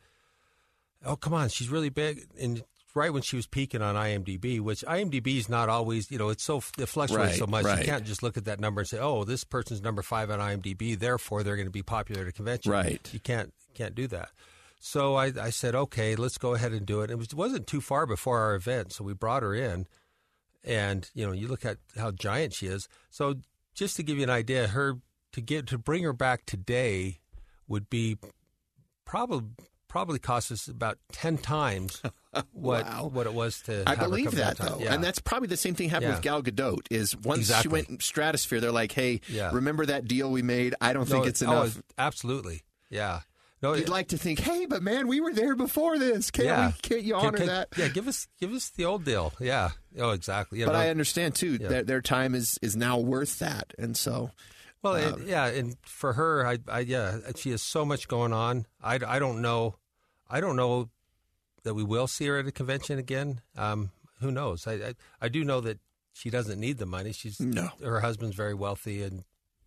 oh, come on, she's really big. And right when she was peaking on I M D B, which I M D B is not always, you know, it's so it fluctuates Right, so much. right. You can't just look at that number and say, oh, this person's number five on I M D B, therefore they're going to be popular at a convention. Right. You can't can't do that. So I, I said, okay, let's go ahead and do it. It was, wasn't too far before our event, so we brought her in. And, you know, you look at how giant she is. So just to give you an idea, her to get to bring her back today would be probably probably cost us about ten times what Wow. what it was to I have her believe come that, downtown. though. Yeah. And that's probably the same thing happened Yeah. with Gal Gadot, is once Exactly. she went Stratosphere, they're like, hey, Yeah. remember that deal we made? I don't No, think it's oh, enough. absolutely. Yeah. No, You'd it- like to think, hey, but man, we were there before this. Can't yeah. we? Can't you Can- honor can- that? Yeah, give us give us the old deal. Yeah. Oh, exactly. Yeah, But no, I understand, too, Yeah. that their time is, is now worth that. And so, Well, Um, and, yeah, and for her, I, I, yeah, she has so much going on. I, I don't know, I don't know that we will see her at a convention again. Um, who knows? I, I I do know that she doesn't need the money. She's no. Her husband's very wealthy and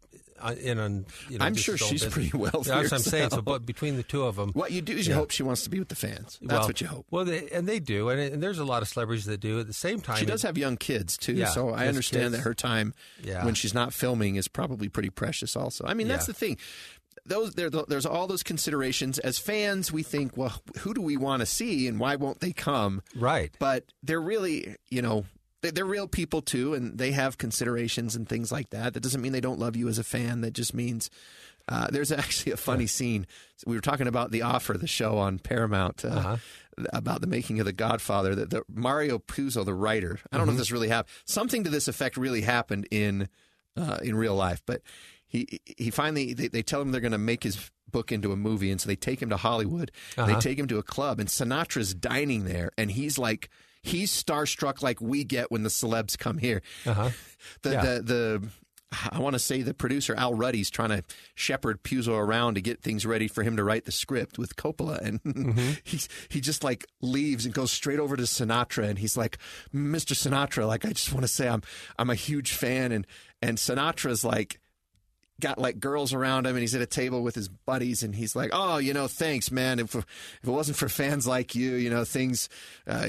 in on. You know, I'm sure she's business. pretty wealthy. Yeah, that's what I'm saying. So, herself. but between the two of them, What you do is you yeah. hope she wants to be with the fans. That's well, what you hope. Well, they, and they do, and, and there's a lot of celebrities that do. At the same time, She does it, have young kids, too, Yeah, so I has understand kids. that her time Yeah. when she's not filming is probably pretty precious also. I mean, that's Yeah. the thing. Those there, There's all those considerations. As fans, we think, well, who do we want to see and why won't they come? Right. But they're really, you know, they're, they're real people, too, and they have considerations and things like that. That doesn't mean they don't love you as a fan. That just means uh, there's actually a funny scene. We were talking about The Offer, the show on Paramount, uh, Uh-huh. about the making of The Godfather. That the Mario Puzo, the writer, I don't know if this really happened. Something to this effect really happened in uh, in real life, but he he finally they, they tell him they're going to make his book into a movie, and so they take him to Hollywood. Uh-huh. They take him to a club, and Sinatra's dining there, and he's like he's starstruck like we get when the celebs come here. Uh-huh. The, Yeah. the the I want to say the producer Al Ruddy's trying to shepherd Puzo around to get things ready for him to write the script with Coppola, and Mm-hmm. he's he just like leaves and goes straight over to Sinatra, and he's like, Mister Sinatra, like I just want to say I'm I'm a huge fan, and and Sinatra's like got like girls around him, and he's at a table with his buddies, and he's like, oh, you know, thanks, man. If if it wasn't for fans like you, you know, things. Uh,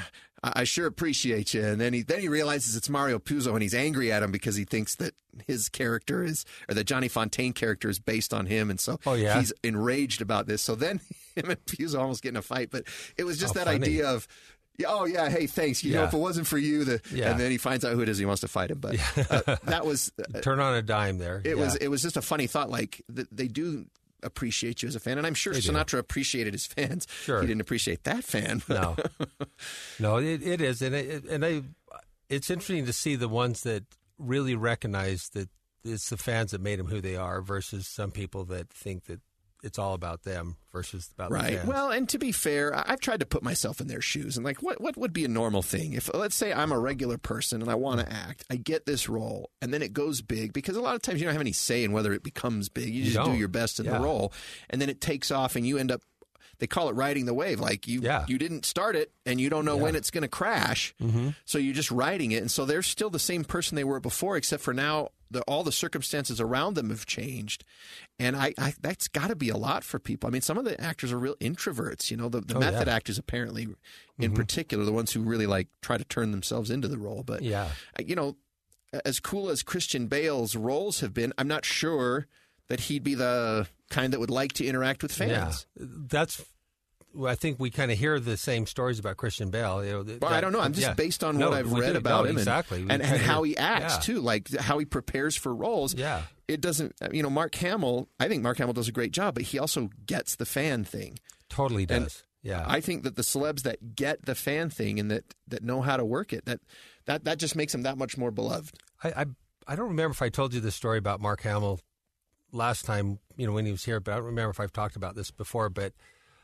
I sure appreciate you. And then he then he realizes it's Mario Puzo, and he's angry at him because he thinks that his character is, or the Johnny Fontaine character is based on him. And so Oh, yeah? he's enraged about this. So then him and Puzo almost get in a fight. But it was just Oh, that funny. idea of, yeah, oh, yeah, hey, thanks. You know, Yeah. if it wasn't for you, the Yeah. and then he finds out who it is he wants to fight him. But uh, that was, uh, Turn on a dime there. it Yeah. was it was just a funny thought. Like, th- they do appreciate you as a fan. And I'm sure They do. Sinatra appreciated his fans. Sure. He didn't appreciate that fan. No, no, it, it is, and it, and I, it's interesting to see the ones that really recognize that it's the fans that made them who they are, versus some people that think that it's all about them versus about the Right. fans. Well, and to be fair, I- I've tried to put myself in their shoes and like, what what would be a normal thing? If let's say I'm a regular person and I want to act, I get this role, and then it goes big, because a lot of times you don't have any say in whether it becomes big. You You just do don't. your best in Yeah. the role, and then it takes off, and you end up. They call it riding the wave. Like you, Yeah. you didn't start it, and you don't know Yeah. when it's going to crash. Mm-hmm. So you're just riding it, and so they're still the same person they were before, except for now the, all the circumstances around them have changed, and I, I that's got to be a lot for people. I mean, some of the actors are real introverts. You know, the, the Oh, method yeah. actors apparently, in Mhm. particular, the ones who really like try to turn themselves into the role. But Yeah. I- you know, as cool as Christian Bale's roles have been, I'm not sure that he'd be the kind that would like to interact with fans. Yeah, that's. Well, I think we kind of hear the same stories about Christian Bale. You know, that, Well, I don't know. I'm just yeah. based on No, what I've we read do. about No, him, exactly, and, We and, and kinda how hear- he acts yeah. too, like how he prepares for roles. Yeah. It doesn't. You know, Mark Hamill. I think Mark Hamill does a great job, but he also gets the fan thing. Totally does. And yeah. I think that the celebs that get the fan thing and that, that know how to work it, that that that just makes them that much more beloved. I, I I don't remember if I told you the story about Mark Hamill last time, you know, when he was here, but I don't remember if I've talked about this before. But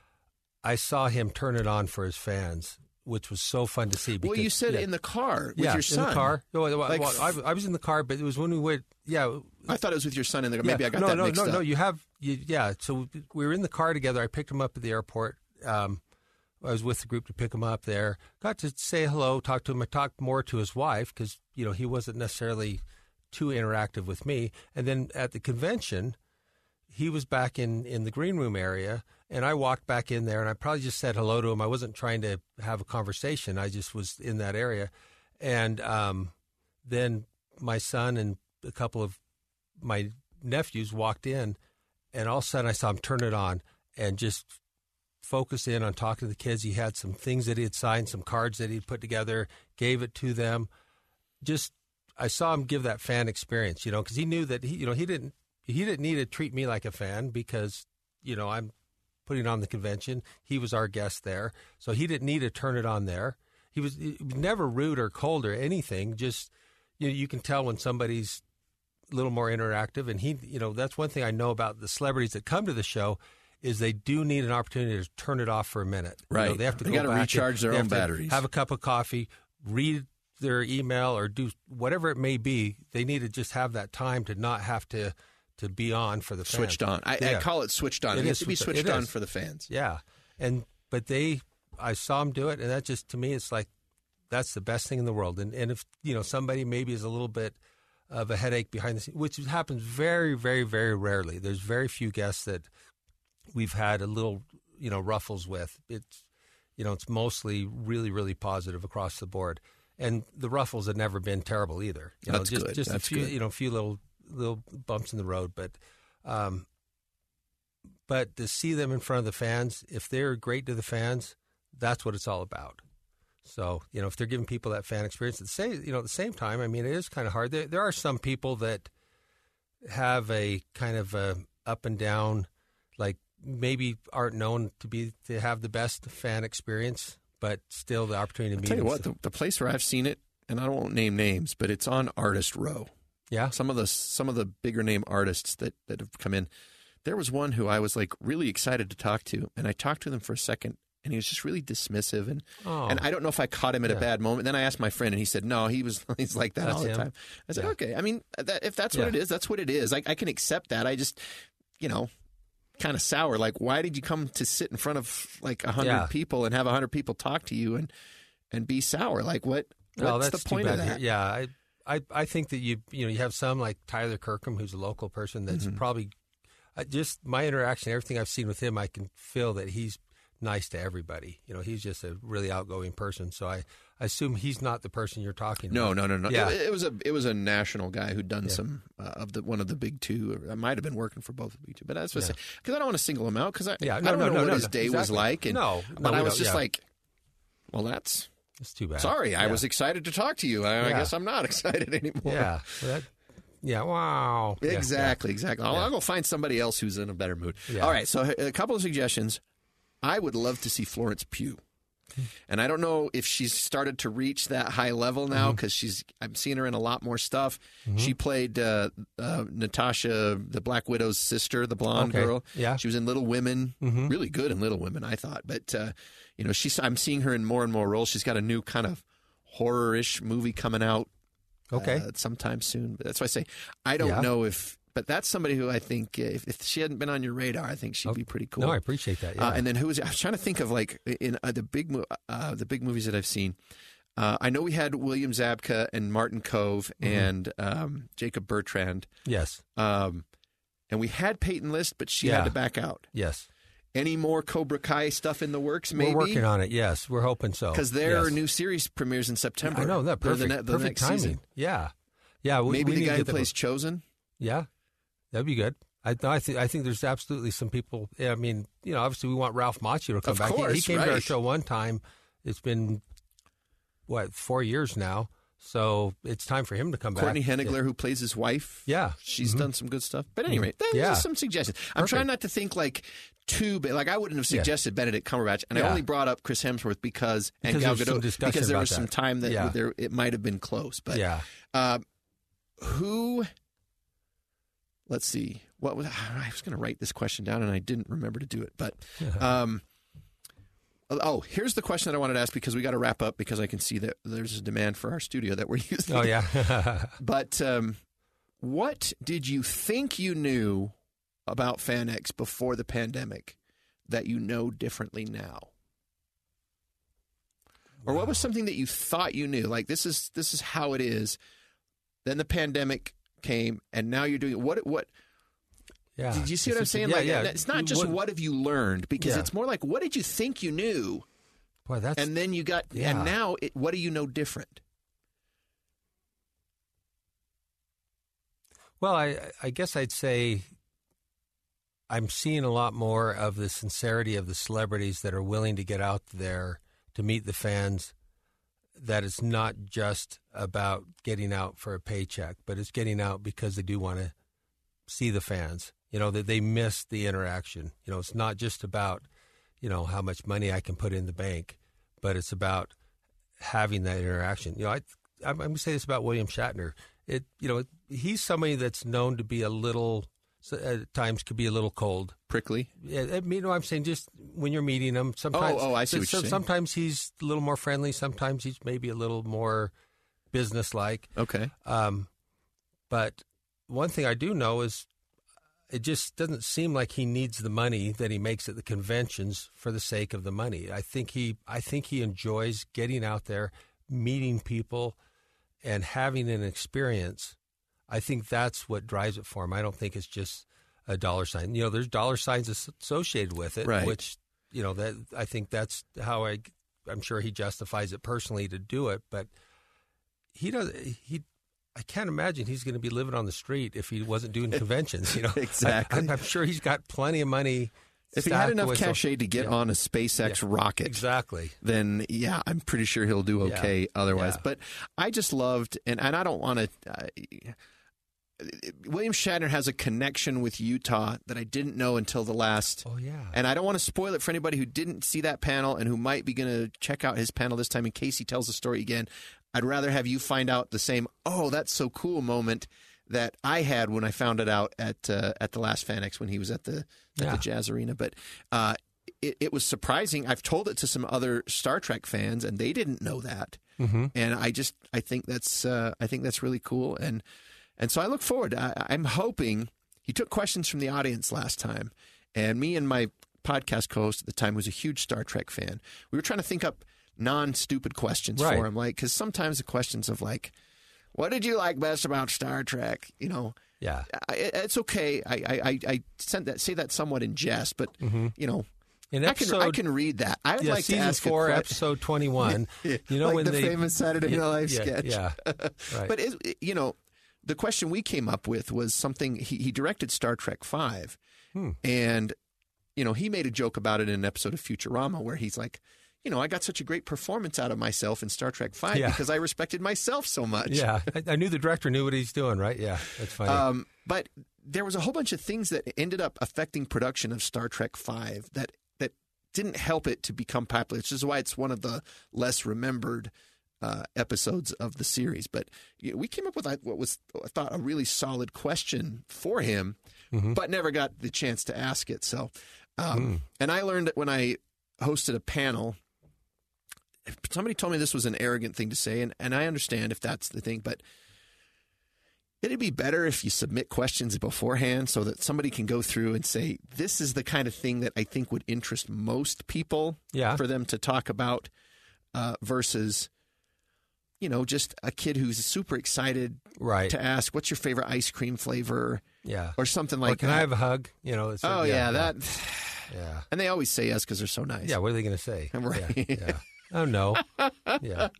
I saw him turn it on for his fans, which was so fun to see. Because, Well, you said yeah, in the car with yeah, your son. in the car. No, well, Like- well, I, I was in the car, but it was when we went. Yeah, I thought it was with your son in the car. Maybe yeah. I got no, that no, mixed no, up. No, you have, you, yeah. So we were in the car together. I picked him up at the airport. Um, I was with the group to pick him up there. Got to say hello, talk to him. I talked more to his wife because, you know, he wasn't necessarily too interactive with me. And then at the convention, he was back in, in the green room area, and I walked back in there, and I probably just said hello to him. I wasn't trying to have a conversation. I just was in that area. And um, then my son and a couple of my nephews walked in, and all of a sudden I saw him turn it on and just focus in on talking to the kids. He had some things that he had signed, some cards that he'd put together, gave it to them. Just, I saw him give that fan experience, you know, because he knew that he, you know, he didn't, he didn't need to treat me like a fan because, you know, I'm putting on the convention. He was our guest there, so he didn't need to turn it on there. He was, he was never rude or cold or anything. Just, you know, you can tell when somebody's a little more interactive. And he, you know, that's one thing I know about the celebrities that come to the show is they do need an opportunity to turn it off for a minute. Right. You know, they have to They go gotta back recharge and their they own have to batteries. Have a cup of coffee, read their email, or do whatever it may be. They need to just have that time to not have to to be on for the fans. Switched on. I, Yeah. I call it switched on. It, It needs is to be switched- switched it on is. for the fans. Yeah, and but they, I saw them do it, and that just to me, it's like that's the best thing in the world. And and if you know somebody maybe is a little bit of a headache behind the scenes, which happens very, very, very rarely. There's very few guests that we've had a little, you know, ruffles with. It's, you know, it's mostly really, really positive across the board. And the ruffles have never been terrible either. You That's know, just, good. Just That's a few, good. you know, a few little little bumps in the road. But, um, but to see them in front of the fans, if they're great to the fans, that's what it's all about. So, you know, if they're giving people that fan experience, at the same, you know, at the same time, I mean, it is kind of hard. There, there are some people that have a kind of a up and down, like maybe aren't known to be to have the best fan experience, but still the opportunity to I'll meet tell you them. what, the, the place where I've seen it, and I won't name names, but it's on Artist Row. Yeah, some of the some of the bigger name artists that that have come in. There was one who I was like really excited to talk to, and I talked to them for a second. And he was just really dismissive, and Oh. and I don't know if I caught him at Yeah. a bad moment. Then I asked my friend, and he said, "No, he was he's like that That's all the him? time." I said, Yeah. "Okay, I mean, that, if that's what Yeah. it is, that's what it is. I, I can accept that. I just, you know, kind of sour. Like, why did you come to sit in front of like a hundred Yeah. people and have a hundred people talk to you and and be sour? Like, what? What's Oh, that's the point too of bad. that? Yeah, I, I, I think that you, you know, you have some like Tyler Kirkham, who's a local person. That's Mm-hmm. probably uh, just my interaction. Everything I've seen with him, I can feel that he's nice to everybody. You know, he's just a really outgoing person. So I, I assume he's not the person you're talking No, about. no, no, no. Yeah. It, it was a it was a national guy who'd done Yeah. some uh, of the one of the big two. Or I might have been working for both of the big two, but that's what Yeah. I say because I don't want to single him out because I, Yeah, I no, don't no, know no, what no, his no. day was Exactly. like. And, No, no, but we I was don't- just yeah. like, well, that's It's too bad. sorry. I Yeah. was excited to talk to you. I, I Yeah. guess I'm not excited anymore. Yeah. Well, that, yeah. Wow. Yeah, Exactly, exactly. I'll, Yeah. I'll go find somebody else who's in a better mood. Yeah. All right, so a couple of suggestions. I would love to see Florence Pugh. And I don't know if she's started to reach that high level now because she's. I'm seeing her in a lot more stuff. Mm-hmm. She played uh, uh, Natasha, the Black Widow's sister, the blonde Okay. girl. Yeah. She was in Little Women. Mhm. Really good in Little Women, I thought. But uh, you know, she's. I'm seeing her in more and more roles. She's got a new kind of horror-ish movie coming out. Okay. Uh, sometime soon. But that's why I say I don't Yeah. know if. But that's somebody who I think uh, if, if she hadn't been on your radar, I think she'd be pretty cool. No, I appreciate that. Yeah. Uh, and then who was? I was trying to think of like in uh, the big mo- uh, the big movies that I've seen. Uh, I know we had William Zabka and Martin Kove Mm-hmm. and um, Jacob Bertrand, yes. um, and we had Peyton List, but she Yeah. had to back out. Yes. Any more Cobra Kai stuff in the works? Maybe We're working on it. Yes. We're hoping so. because their Yes. new series premieres in September. I know that Or perfect. The, ne- the perfect next timing. season. Yeah. Yeah. We, Maybe we the need to guy who get that- plays Chosen. Yeah, that'd be good. I, no, I think I think there's absolutely some people. I mean, you know, obviously we want Ralph Macchio to come Of back. He- he, course, came to our right. show one time. It's been what four years now, so it's time for him to come Courtney back. Henigler, who plays his wife. Yeah, She's Mhm. done some good stuff. But anyway, there's Yeah. just some suggestions. I'm Perfect. trying not to think like too big. Like I wouldn't have Yeah. suggested Benedict Cumberbatch, and I Yeah. only brought up Chris Hemsworth because and Because Gal there's some Gadot discussion because there about was some that. time that Yeah. there it might have been close. But yeah, uh, who? Let's see. What was I was going to write this question down and I didn't remember to do it. But um, oh, here's the question that I wanted to ask because we got to wrap up because I can see that there's a demand for our studio that we're using. oh yeah. But um, what did you think you knew about FanX before the pandemic that you know differently now? Or what was something that you thought you knew? Like this is this is how it is. Then the pandemic came, and now you're doing what? What? yeah. Did you see what I'm It's- saying? Yeah, like, yeah. It's not just what, have you learned, because Yeah. it's more like what did you think you knew, Boy, that's and then you got, Yeah. and now it, what do you know different? Well, I, I guess I'd say I'm seeing a lot more of the sincerity of the celebrities that are willing to get out there to meet the fans, that it's not just about getting out for a paycheck, but it's getting out because they do want to see the fans, you know, that they miss the interaction. You know, it's not just about, you know, how much money I can put in the bank, but it's about having that interaction. You know, I, I'm going to say this about William Shatner. It, you know, he's somebody that's known to be a little, at times could be a little cold. Prickly? Yeah, I mean, you know, I'm saying just when you're meeting him, sometimes. Oh, oh, I see what so, you're saying. Sometimes he's a little more friendly. Sometimes he's maybe a little more businesslike. Okay. Um, but one thing I do know is it just doesn't seem like he needs the money that he makes at the conventions for the sake of the money. I think he, I think he enjoys getting out there, meeting people and having an experience, I think that's what drives it for him. I don't think it's just a dollar sign. You know, there's dollar signs associated with it, right. which, you know, that I think that's how I, I'm sure he justifies it personally to do it. But he does, he, I can't imagine he's going to be living on the street if he wasn't doing conventions. You know, exactly. I, I'm sure he's got plenty of money. If he had enough with cachet to get yeah. on a SpaceX yeah. rocket, exactly, then yeah, I'm pretty sure he'll do okay yeah. otherwise. Yeah. But I just loved, and, and I don't want to. Uh, William Shatner has a connection with Utah that I didn't know until the last. Oh yeah, and I don't want to spoil it for anybody who didn't see that panel and who might be going to check out his panel this time in case he tells the story again. I'd rather have you find out the same. Oh, that's so cool moment that I had when I found it out at uh, at the last FanX when he was at the at yeah. the Jazz Arena. But uh, it, it was surprising. I've told it to some other Star Trek fans, and they didn't know that. Mm-hmm. And I just I think that's uh, I think that's really cool. And and so I look forward. I, I'm hoping he took questions from the audience last time, and me and my podcast co-host at the time was a huge Star Trek fan. We were trying to think up non-stupid questions right. for him, like because sometimes the questions of like, what did you like best about Star Trek? You know, yeah, I, it's okay. I I, I sent that say that somewhat in jest, but mm-hmm. you know, in episode, I can I can read that. I would yeah, like season to ask four, a que- episode twenty-one. yeah, you know, like when the they, famous Saturday Night Live yeah, sketch. Yeah, right. But it, you know, the question we came up with was something he, he directed Star Trek Five, hmm. and you know, he made a joke about it in an episode of Futurama where he's like, you know, I got such a great performance out of myself in Star Trek Five yeah. because I respected myself so much. Yeah, I, I knew the director knew what he's doing, right? Yeah, that's funny. Um, but there was a whole bunch of things that ended up affecting production of Star Trek Five that that didn't help it to become popular, which is why it's one of the less remembered uh, episodes of the series. But you know, we came up with what was, I thought, a really solid question for him, mm-hmm. but never got the chance to ask it. So, um, mm. and I learned that when I hosted a panel, somebody told me this was an arrogant thing to say, and, and I understand if that's the thing, but it'd be better if you submit questions beforehand so that somebody can go through and say, this is the kind of thing that I think would interest most people yeah. for them to talk about uh, versus, you know, just a kid who's super excited right. to ask, what's your favorite ice cream flavor? Yeah. Or something like or can that. I have a hug? You know. It's oh, like, yeah, yeah, that. Yeah. And they always say yes because they're so nice. Yeah, what are they going to say? Right. Yeah. yeah. Oh, no. Yeah.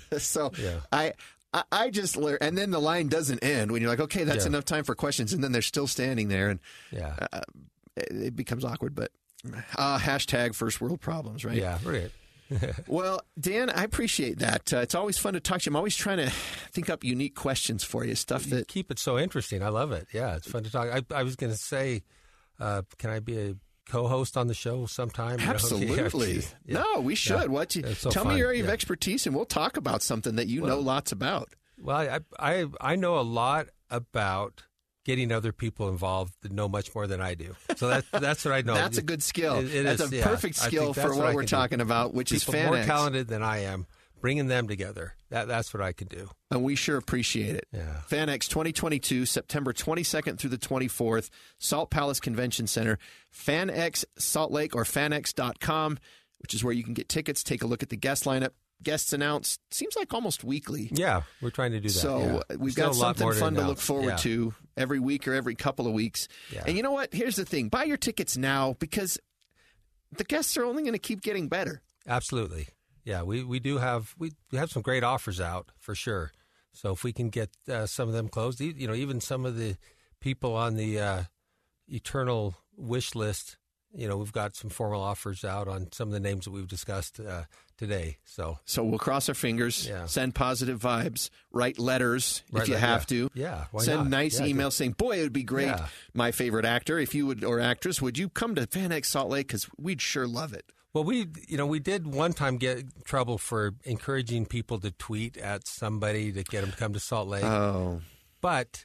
So yeah. I I just learned, and then the line doesn't end when you're like, okay, that's yeah. enough time for questions, and then they're still standing there, and yeah, uh, it becomes awkward. But uh, hashtag first world problems, right? Yeah, right. Well, Dan, I appreciate that. Uh, it's always fun to talk to you. I'm always trying to think up unique questions for you, stuff you that keep it so interesting. I love it. Yeah, it's fun to talk. I, I was going to say, uh, can I be a co-host on the show sometime? Absolutely. You know? yeah. No, we should. Yeah. What? You, so tell fun. me your area yeah. of expertise, and we'll talk about something that you well, know lots about. Well, I, I I know a lot about getting other people involved that know much more than I do. So that that's what I know. That's a good skill. It, it that's is, a yeah. perfect skill for what, what we're talking do. about, which people is FanX. more talented than I am. Bringing them together. That that's what I can do. And we sure appreciate it. Yeah. FanX twenty twenty-two, September twenty-second through the twenty-fourth, Salt Palace Convention Center. FanX Salt Lake or FanX dot com, which is where you can get tickets. Take a look at the guest lineup. Guests announced, seems like almost weekly. Yeah, we're trying to do that. So yeah. we've Still got something fun to, to look forward yeah. to every week or every couple of weeks. Yeah. And you know what? Here's the thing. Buy your tickets now because the guests are only going to keep getting better. Absolutely. Yeah, we, we do have we have some great offers out for sure. So if we can get uh, some of them closed, you know, even some of the people on the uh, eternal wish list, you know, we've got some formal offers out on some of the names that we've discussed uh, today. So so we'll cross our fingers, yeah. send positive vibes, write letters right, if you yeah. have to. Yeah, why Send not? nice yeah, emails saying, boy, it would be great, yeah. my favorite actor, if you would, or actress, would you come to FanX Salt Lake? Because we'd sure love it. Well, we, you know, we did one time get in trouble for encouraging people to tweet at somebody to get them to come to Salt Lake. Oh. But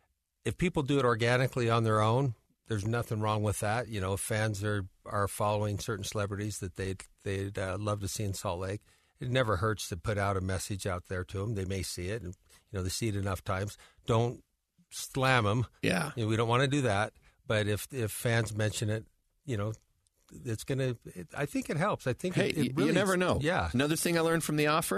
if people do it organically on their own, there's nothing wrong with that. You know, if fans are, are following certain celebrities that they'd, they'd uh, love to see in Salt Lake, it never hurts to put out a message out there to them. They may see it, and, you know, they see it enough times. Don't slam them. Yeah. You know, we don't want to do that. But if, if fans mention it, you know, it's going to, I think it helps. I think hey, it, it really you never know. Yeah. Another thing I learned from the offer,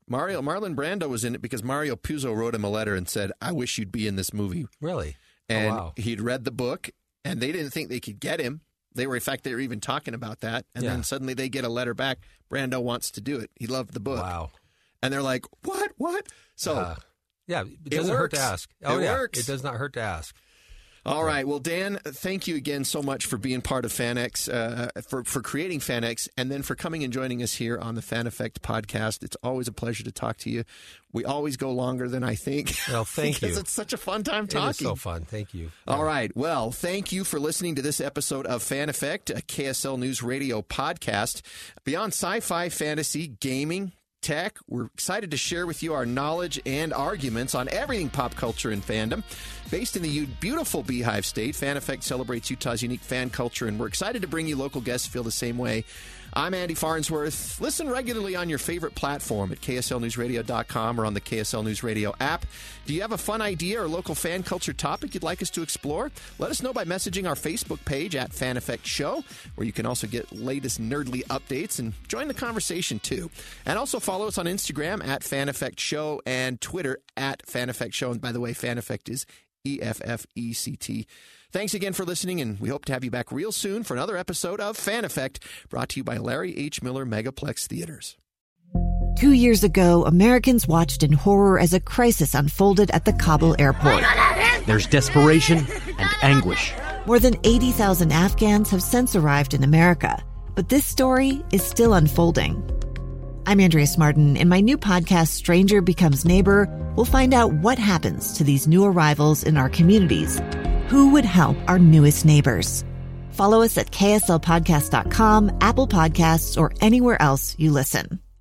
Mario Marlon Brando was in it because Mario Puzo wrote him a letter and said, I wish you'd be in this movie. Really? And oh, wow. he'd read the book, and they didn't think they could get him. They were, in fact, they were even talking about that. And Yeah. then suddenly they get a letter back. Brando wants to do it. He loved the book. Wow. And they're like, what? What? So, Uh, yeah, it it doesn't hurt works. to ask. Oh, It yeah. works. It does not hurt to ask. all right. Well, Dan, thank you again so much for being part of FanX, uh, for, for creating FanX, and then for coming and joining us here on the Fan Effect podcast. It's always a pleasure to talk to you. We always go longer than I think. Well, thank because you. it's such a fun time It talking. is so fun. Thank you. All right. Well, thank you for listening to this episode of Fan Effect, a K S L News Radio podcast. Beyond sci-fi, fantasy, gaming, tech, we're excited to share with you our knowledge and arguments on everything pop culture and fandom. Based in the U- beautiful Beehive State, Fan Effect celebrates Utah's unique fan culture, and we're excited to bring you local guests who feel the same way. I'm Andy Farnsworth. Listen regularly on your favorite platform at K S L news radio dot com or on the K S L News Radio app. Do you have a fun idea or local fan culture topic you'd like us to explore? Let us know by messaging our Facebook page at Fan Effect Show, where you can also get latest nerdly updates and join the conversation too. And also follow us on Instagram at Fan Effect Show and Twitter at Fan Effect Show. And by the way, Fan Effect is E F F E C T. Thanks again for listening, and we hope to have you back real soon for another episode of Fan Effect, brought to you by Larry H. Miller Megaplex Theaters. Two years ago, Americans watched in horror as a crisis unfolded at the Kabul airport. There's desperation and anguish. More than eighty thousand Afghans have since arrived in America, but this story is still unfolding. I'm Andrea Smartin. In my new podcast, Stranger Becomes Neighbor, we'll find out what happens to these new arrivals in our communities. Who would help our newest neighbors? Follow us at K S L podcast dot com, Apple Podcasts, or anywhere else you listen.